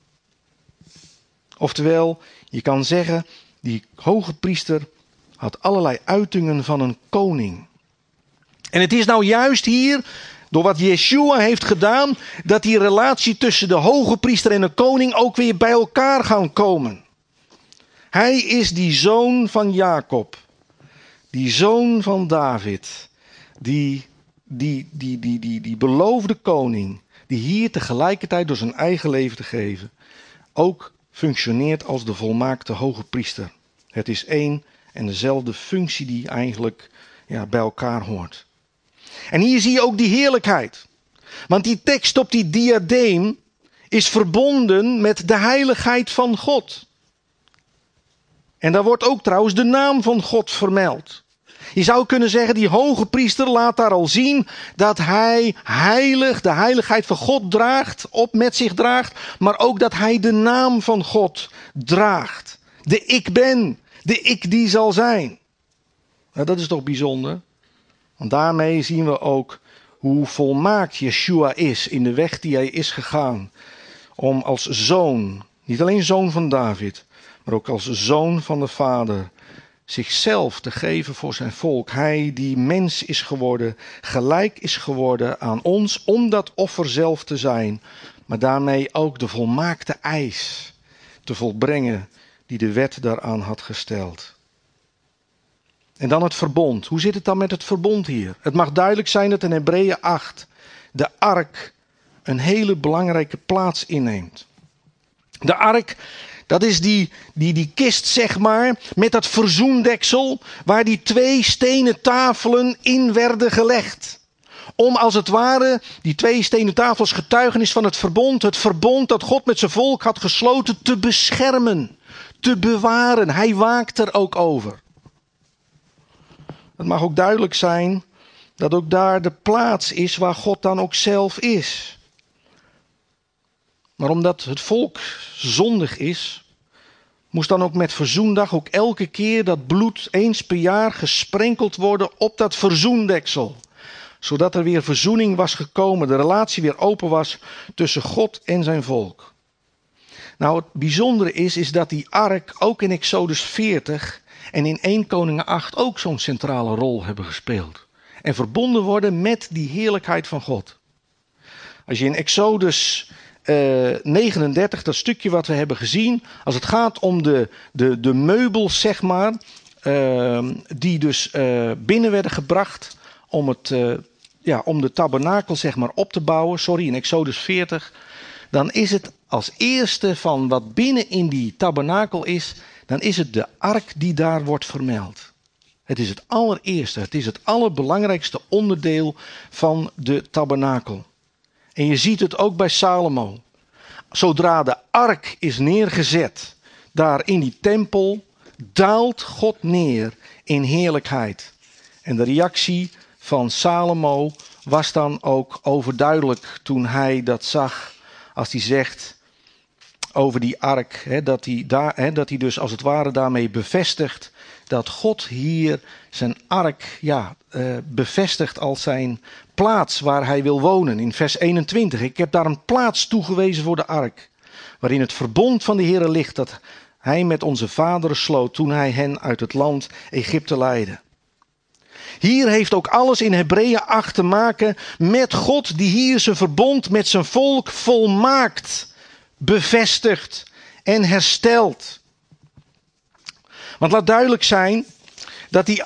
Oftewel, je kan zeggen, die hoge priester had allerlei uitingen van een koning. En het is nou juist hier, door wat Yeshua heeft gedaan, dat die relatie tussen de hoge priester en de koning ook weer bij elkaar gaan komen. Hij is die zoon van Jacob, die zoon van David, die beloofde koning, die hier tegelijkertijd door zijn eigen leven te geven, ook functioneert als de volmaakte hoge priester. Het is één en dezelfde functie die eigenlijk bij elkaar hoort. En hier zie je ook die heerlijkheid. Want die tekst op die diadeem is verbonden met de heiligheid van God. En daar wordt ook trouwens de naam van God vermeld. Je zou kunnen zeggen, die hoge priester laat daar al zien dat hij heilig, de heiligheid van God draagt, met zich draagt, maar ook dat hij de naam van God draagt. De ik ben, de ik die zal zijn. Nou, dat is toch bijzonder? Want daarmee zien we ook hoe volmaakt Yeshua is in de weg die hij is gegaan. Om als zoon, niet alleen zoon van David, maar ook als zoon van de Vader, zichzelf te geven voor zijn volk. Hij die mens is geworden, gelijk is geworden aan ons, om dat offer zelf te zijn. Maar daarmee ook de volmaakte eis te volbrengen die de wet daaraan had gesteld. En dan het verbond. Hoe zit het dan met het verbond hier? Het mag duidelijk zijn dat in Hebreeën 8 de ark een hele belangrijke plaats inneemt. De ark, dat is die kist, zeg maar, met dat verzoendeksel, waar die 2 stenen tafelen in werden gelegd. Om als het ware die 2 stenen tafels getuigenis van het verbond dat God met zijn volk had gesloten, te beschermen, te bewaren. Hij waakt er ook over. Het mag ook duidelijk zijn dat ook daar de plaats is waar God dan ook zelf is. Maar omdat het volk zondig is, moest dan ook met verzoendag ook elke keer dat bloed eens per jaar gesprenkeld worden op dat verzoendeksel. Zodat er weer verzoening was gekomen, de relatie weer open was tussen God en zijn volk. Nou, het bijzondere is dat die ark ook in Exodus 40 en in 1 Koningen 8 ook zo'n centrale rol hebben gespeeld. En verbonden worden met die heerlijkheid van God. Als je in Exodus 39, dat stukje wat we hebben gezien, als het gaat om de meubels, zeg maar, die dus binnen werden gebracht om de tabernakel, zeg maar, op te bouwen, in Exodus 40, dan is het als eerste van wat binnen in die tabernakel is, dan is het de ark die daar wordt vermeld. Het is het allereerste, het is het allerbelangrijkste onderdeel van de tabernakel. En je ziet het ook bij Salomo. Zodra de ark is neergezet, daar in die tempel, daalt God neer in heerlijkheid. En de reactie van Salomo was dan ook overduidelijk toen hij dat zag, als hij zegt over die ark, dat hij dus als het ware daarmee bevestigt dat God hier zijn ark bevestigt als zijn plaats waar hij wil wonen. In vers 21, ik heb daar een plaats toegewezen voor de ark, waarin het verbond van de Heere ligt dat hij met onze vaderen sloot toen hij hen uit het land Egypte leidde. Hier heeft ook alles in Hebreeën 8 te maken met God die hier zijn verbond met zijn volk volmaakt, bevestigt en herstelt. Want laat duidelijk zijn dat de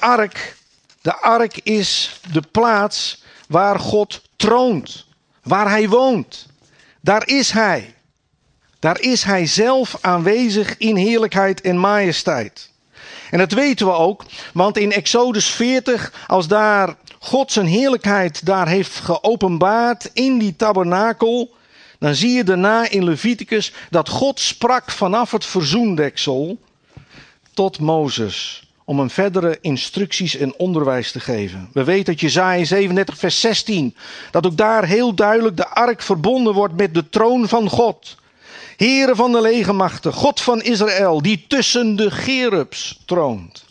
ark is de plaats waar God troont, waar hij woont. Daar is hij. Daar is hij zelf aanwezig in heerlijkheid en majesteit. En dat weten we ook, want in Exodus 40, als daar God zijn heerlijkheid daar heeft geopenbaard in die tabernakel, dan zie je daarna in Leviticus dat God sprak vanaf het verzoendeksel tot Mozes, om hem verdere instructies en onderwijs te geven. We weten uit Jesaja 37 vers 16, dat ook daar heel duidelijk de ark verbonden wordt met de troon van God. Heere van de legermachten, God van Israël, die tussen de cherubs troont.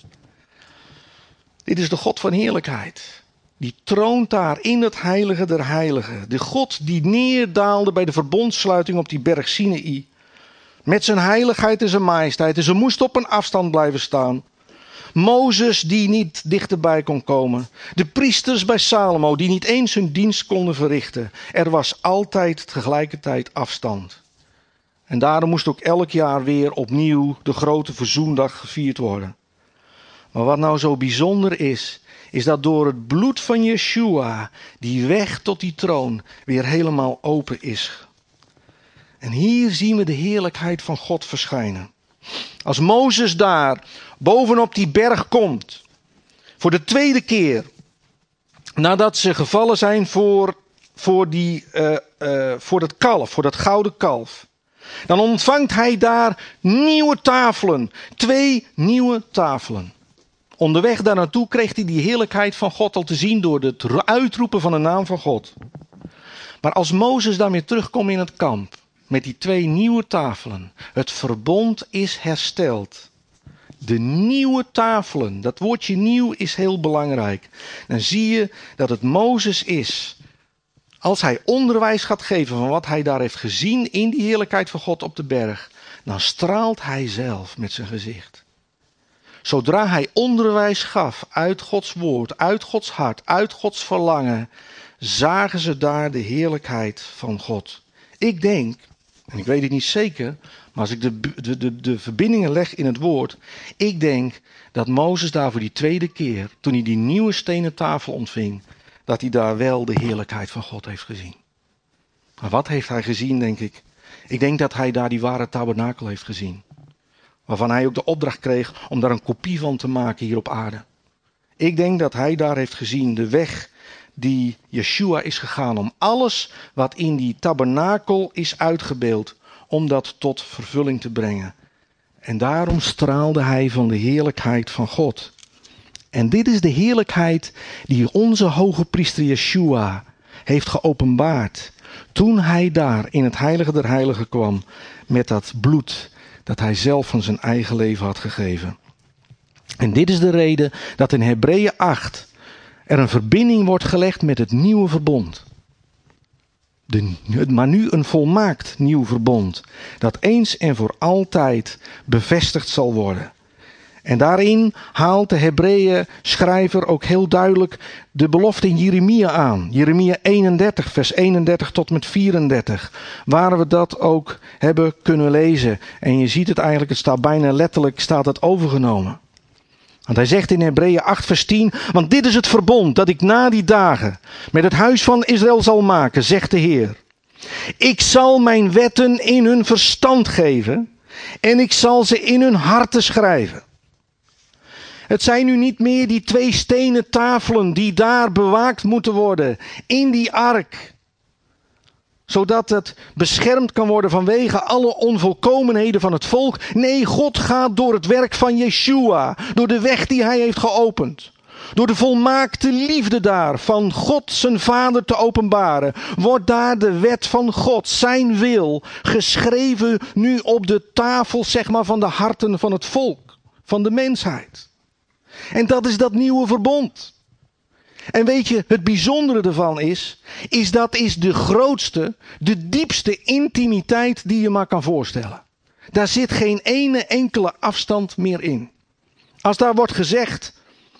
Dit is de God van heerlijkheid. Die troont daar in het heilige der heiligen. De God die neerdaalde bij de verbondssluiting op die berg Sinaï. Met zijn heiligheid en zijn majesteit. En ze moest op een afstand blijven staan. Mozes die niet dichterbij kon komen. De priesters bij Salomo die niet eens hun dienst konden verrichten. Er was altijd tegelijkertijd afstand. En daarom moest ook elk jaar weer opnieuw de grote verzoendag gevierd worden. Maar wat nou zo bijzonder is dat door het bloed van Yeshua die weg tot die troon weer helemaal open is. En hier zien we de heerlijkheid van God verschijnen. Als Mozes daar bovenop die berg komt, voor de tweede keer, nadat ze gevallen zijn voor dat kalf, voor dat gouden kalf, dan ontvangt hij daar nieuwe tafelen, 2 nieuwe tafelen. Onderweg daar naartoe kreeg hij die heerlijkheid van God al te zien door het uitroepen van de naam van God. Maar als Mozes daarmee terugkomt in het kamp, met die 2 nieuwe tafelen, het verbond is hersteld. De nieuwe tafelen, dat woordje nieuw is heel belangrijk. Dan zie je dat het Mozes is. Als hij onderwijs gaat geven van wat hij daar heeft gezien in die heerlijkheid van God op de berg, dan straalt hij zelf met zijn gezicht. Zodra hij onderwijs gaf uit Gods woord, uit Gods hart, uit Gods verlangen, zagen ze daar de heerlijkheid van God. Ik denk, en ik weet het niet zeker, maar als ik de verbindingen leg in het woord, ik denk dat Mozes daar voor die tweede keer, toen hij die nieuwe stenen tafel ontving, dat hij daar wel de heerlijkheid van God heeft gezien. Maar wat heeft hij gezien, denk ik? Ik denk dat hij daar die ware tabernakel heeft gezien. Waarvan hij ook de opdracht kreeg om daar een kopie van te maken hier op aarde. Ik denk dat hij daar heeft gezien de weg die Yeshua is gegaan om alles wat in die tabernakel is uitgebeeld, om dat tot vervulling te brengen. En daarom straalde hij van de heerlijkheid van God. En dit is de heerlijkheid die onze hoge priester Yeshua heeft geopenbaard toen hij daar in het heilige der heiligen kwam met dat bloed dat hij zelf van zijn eigen leven had gegeven. En dit is de reden dat in Hebreeën 8 er een verbinding wordt gelegd met het nieuwe verbond. Maar nu een volmaakt nieuw verbond, dat eens en voor altijd bevestigd zal worden. En daarin haalt de Hebreeën schrijver ook heel duidelijk de belofte in Jeremia aan. Jeremia 31, vers 31 tot met 34. Waar we dat ook hebben kunnen lezen. En je ziet het eigenlijk, het staat bijna letterlijk, staat het overgenomen. Want hij zegt in Hebreeën 8 vers 10, want dit is het verbond dat ik na die dagen met het huis van Israël zal maken, zegt de Heer. Ik zal mijn wetten in hun verstand geven en ik zal ze in hun harten schrijven. Het zijn nu niet meer die 2 stenen tafelen die daar bewaakt moeten worden in die ark. Zodat het beschermd kan worden vanwege alle onvolkomenheden van het volk. Nee, God gaat door het werk van Yeshua, door de weg die hij heeft geopend. Door de volmaakte liefde daar van God zijn Vader te openbaren, wordt daar de wet van God, zijn wil, geschreven nu op de tafel, zeg maar, van de harten van het volk, van de mensheid. En dat is dat nieuwe verbond. En weet je, het bijzondere ervan is dat is de grootste, de diepste intimiteit die je maar kan voorstellen. Daar zit geen ene enkele afstand meer in. Als daar wordt gezegd,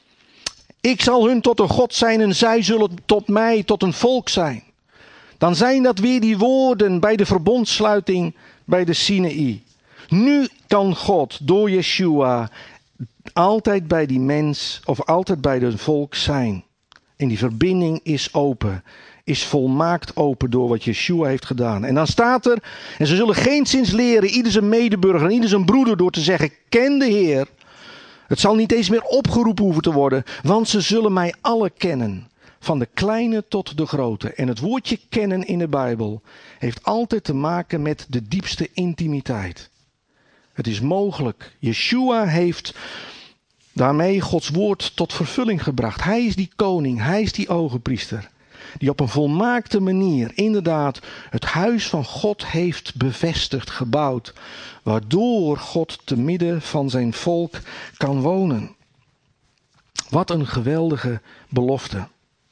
ik zal hun tot een God zijn en zij zullen tot mij, tot een volk zijn. Dan zijn dat weer die woorden bij de verbondsluiting bij de Sinaï. Nu kan God door Yeshua altijd bij die mens of altijd bij het volk zijn. En die verbinding is open, is volmaakt open door wat Yeshua heeft gedaan. En dan staat er, en ze zullen geenszins leren, ieder zijn medeburger en ieder zijn broeder, door te zeggen, ken de Heer. Het zal niet eens meer opgeroepen hoeven te worden, want ze zullen mij alle kennen. Van de kleine tot de grote. En het woordje kennen in de Bijbel heeft altijd te maken met de diepste intimiteit. Het is mogelijk. Yeshua heeft daarmee Gods woord tot vervulling gebracht. Hij is die koning, hij is die hogepriester. Die op een volmaakte manier inderdaad het huis van God heeft bevestigd, gebouwd. Waardoor God te midden van zijn volk kan wonen. Wat een geweldige belofte.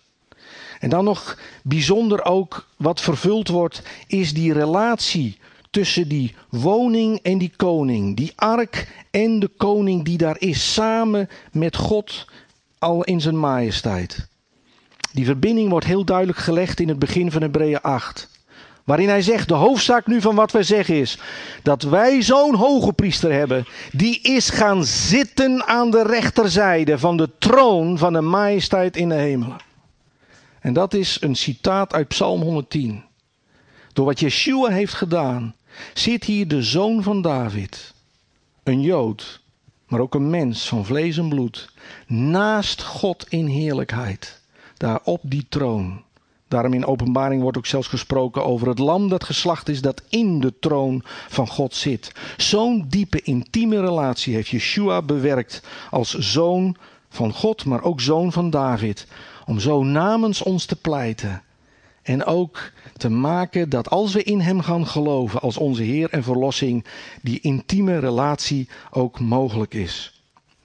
En dan nog bijzonder ook wat vervuld wordt, is die relatie tussen die woning en die koning. Die ark en de koning die daar is, samen met God al in zijn majesteit. Die verbinding wordt heel duidelijk gelegd in het begin van Hebreeën 8. Waarin hij zegt, de hoofdzaak nu van wat wij zeggen is, dat wij zo'n hoge priester hebben, die is gaan zitten aan de rechterzijde van de troon van de majesteit in de hemelen. En dat is een citaat uit Psalm 110. Door wat Yeshua heeft gedaan, zit hier de zoon van David, een Jood, maar ook een mens van vlees en bloed, naast God in heerlijkheid, daar op die troon. Daarom in Openbaring wordt ook zelfs gesproken over het lam dat geslacht is, dat in de troon van God zit. Zo'n diepe, intieme relatie heeft Yeshua bewerkt als zoon van God, maar ook zoon van David. Om zo namens ons te pleiten. En ook te maken dat als we in hem gaan geloven als onze Heer en verlossing, die intieme relatie ook mogelijk is.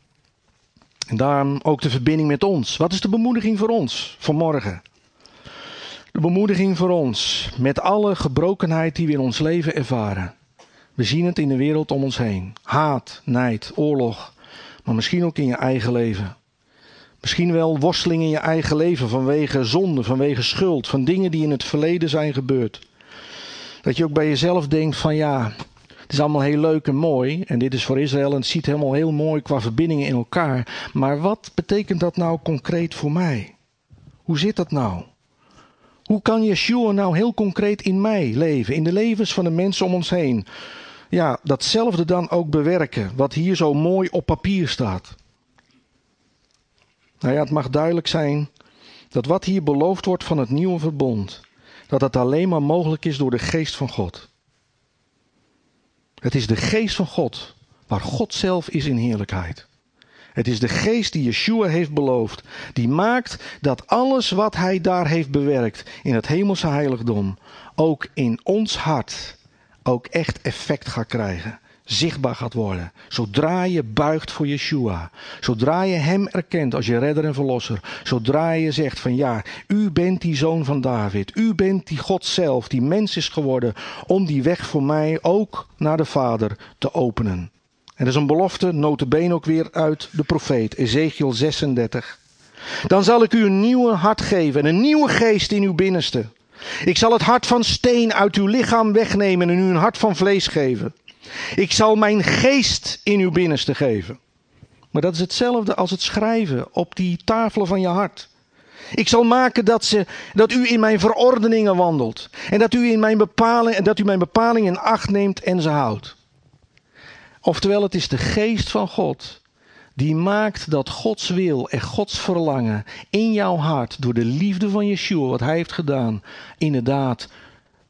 En daarom ook de verbinding met ons. Wat is de bemoediging voor ons vanmorgen? De bemoediging voor ons met alle gebrokenheid die we in ons leven ervaren. We zien het in de wereld om ons heen. Haat, nijd, oorlog, maar misschien ook in je eigen leven. Misschien wel worsteling in je eigen leven vanwege zonde, vanwege schuld, van dingen die in het verleden zijn gebeurd. Dat je ook bij jezelf denkt van ja, het is allemaal heel leuk en mooi. En dit is voor Israël en het ziet helemaal heel mooi qua verbindingen in elkaar. Maar wat betekent dat nou concreet voor mij? Hoe zit dat nou? Hoe kan Yeshua nou heel concreet in mij leven? In de levens van de mensen om ons heen. Ja, datzelfde dan ook bewerken. Wat hier zo mooi op papier staat. Nou ja, het mag duidelijk zijn dat wat hier beloofd wordt van het nieuwe verbond, dat het alleen maar mogelijk is door de geest van God. Het is de geest van God, waar God zelf is in heerlijkheid. Het is de geest die Yeshua heeft beloofd, die maakt dat alles wat hij daar heeft bewerkt in het hemelse heiligdom, ook in ons hart, ook echt effect gaat krijgen. Zichtbaar gaat worden. Zodra je buigt voor Yeshua. Zodra je hem erkent als je redder en verlosser. Zodra je zegt van ja, u bent die zoon van David. U bent die God zelf die mens is geworden om die weg voor mij ook naar de Vader te openen. En dat is een belofte, nota bene ook weer uit de profeet, Ezekiel 36. Dan zal ik u een nieuwe hart geven en een nieuwe geest in uw binnenste. Ik zal het hart van steen uit uw lichaam wegnemen en u een hart van vlees geven. Ik zal mijn geest in uw binnenste geven. Maar dat is hetzelfde als het schrijven op die tafelen van je hart. Ik zal maken dat u in mijn verordeningen wandelt. En dat u mijn bepalingen in acht neemt en ze houdt. Oftewel, het is de geest van God die maakt dat Gods wil en Gods verlangen in jouw hart door de liefde van Yeshua, wat hij heeft gedaan, inderdaad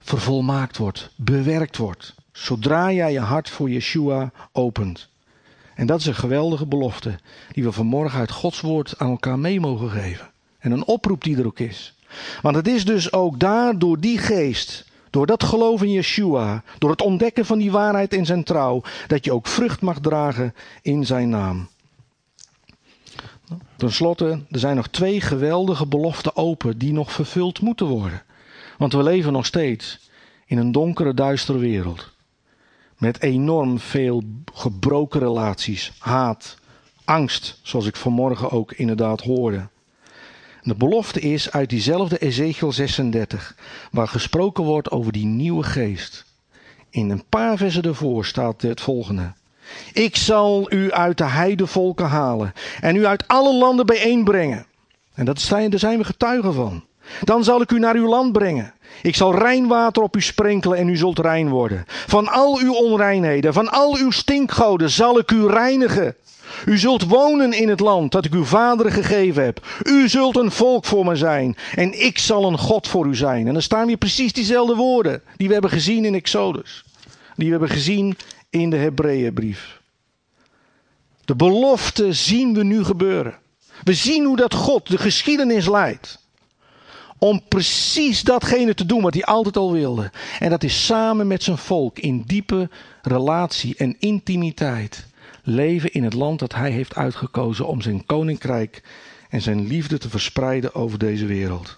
vervolmaakt wordt, bewerkt wordt. Zodra jij je hart voor Yeshua opent. En dat is een geweldige belofte die we vanmorgen uit Gods woord aan elkaar mee mogen geven. En een oproep die er ook is. Want het is dus ook daar door die geest, door dat geloof in Yeshua, door het ontdekken van die waarheid in zijn trouw, dat je ook vrucht mag dragen in zijn naam. Ten slotte, er zijn nog 2 geweldige beloften open die nog vervuld moeten worden. Want we leven nog steeds in een donkere, duistere wereld. Met enorm veel gebroken relaties, haat, angst, zoals ik vanmorgen ook inderdaad hoorde. De belofte is uit diezelfde Ezekiel 36, waar gesproken wordt over die nieuwe geest. In een paar versen ervoor staat het volgende. Ik zal u uit de heidevolken halen en u uit alle landen bijeenbrengen. En daar zijn we getuigen van. Dan zal ik u naar uw land brengen. Ik zal rein water op u sprenkelen en u zult rein worden. Van al uw onreinheden, van al uw stinkgoden zal ik u reinigen. U zult wonen in het land dat ik uw vaderen gegeven heb. U zult een volk voor me zijn en ik zal een God voor u zijn. En dan staan weer precies diezelfde woorden die we hebben gezien in Exodus. Die we hebben gezien in de Hebreeënbrief. De belofte zien we nu gebeuren. We zien hoe dat God de geschiedenis leidt. Om precies datgene te doen wat hij altijd al wilde. En dat is samen met zijn volk in diepe relatie en intimiteit leven in het land dat hij heeft uitgekozen om zijn koninkrijk en zijn liefde te verspreiden over deze wereld.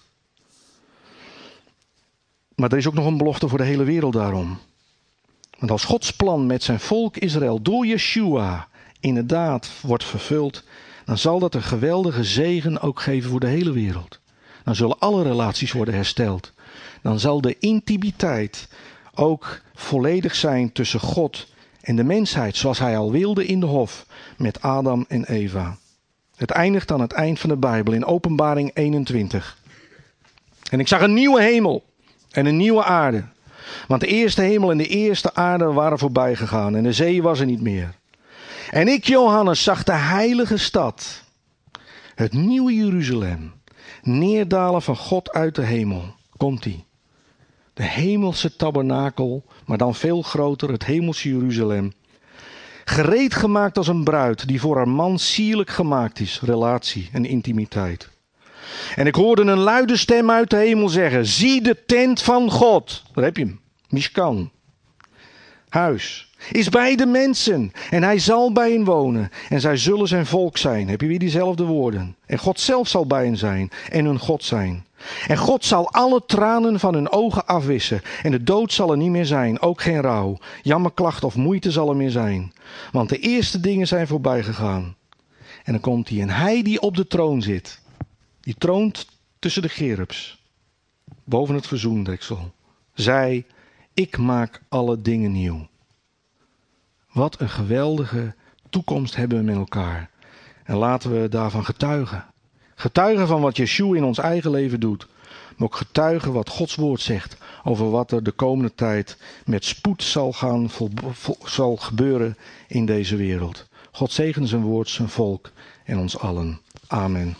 Maar er is ook nog een belofte voor de hele wereld daarom. Want als Gods plan met zijn volk Israël door Yeshua inderdaad wordt vervuld, dan zal dat een geweldige zegen ook geven voor de hele wereld. Dan zullen alle relaties worden hersteld. Dan zal de intimiteit ook volledig zijn tussen God en de mensheid, zoals hij al wilde in de hof met Adam en Eva. Het eindigt aan het eind van de Bijbel in Openbaring 21. En ik zag een nieuwe hemel en een nieuwe aarde. Want de eerste hemel en de eerste aarde waren voorbij gegaan en de zee was er niet meer. En ik, Johannes, zag de heilige stad, het nieuwe Jeruzalem, neerdalen van God uit de hemel. Komt-ie. De hemelse tabernakel, maar dan veel groter, het hemelse Jeruzalem. Gereed gemaakt als een bruid die voor haar man sierlijk gemaakt is. Relatie en intimiteit. En ik hoorde een luide stem uit de hemel zeggen. Zie de tent van God. Daar heb je hem. Mishkan. Huis. Is bij de mensen. En hij zal bij hen wonen. En zij zullen zijn volk zijn. Heb je weer diezelfde woorden. En God zelf zal bij hen zijn. En hun God zijn. En God zal alle tranen van hun ogen afwissen. En de dood zal er niet meer zijn. Ook geen rouw. Jammerklacht of moeite zal er meer zijn. Want de eerste dingen zijn voorbij gegaan. En dan komt hij. En hij die op de troon zit. Die troont tussen de gerubs. Boven het verzoendeksel. Zei. Ik maak alle dingen nieuw. Wat een geweldige toekomst hebben we met elkaar. En laten we daarvan getuigen. Getuigen van wat Yeshua in ons eigen leven doet. Maar ook getuigen wat Gods woord zegt. Over wat er de komende tijd met spoed zal gebeuren in deze wereld. God zegene zijn woord, zijn volk en ons allen. Amen.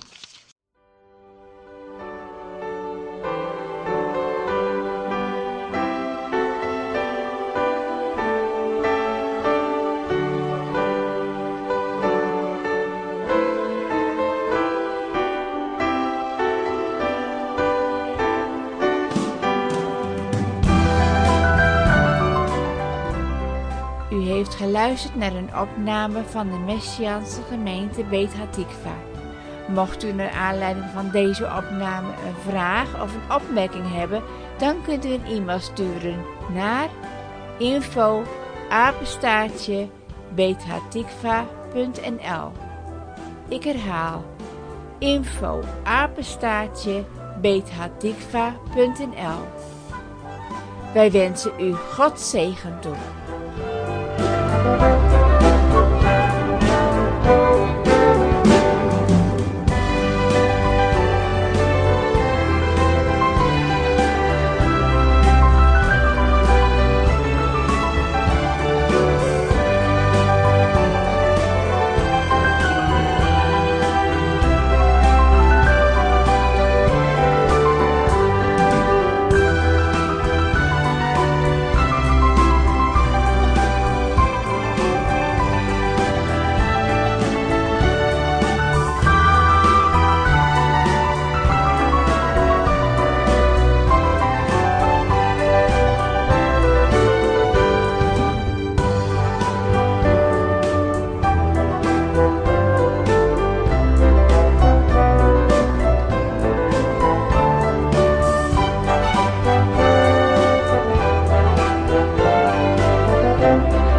U heeft geluisterd naar een opname van de Messiaanse gemeente Beit Hatikva. Mocht u naar aanleiding van deze opname een vraag of een opmerking hebben, dan kunt u een e-mail sturen naar info@beithatikva.nl. Ik herhaal info@beithatikva.nl. Wij wensen u Gods zegen toe. Amen.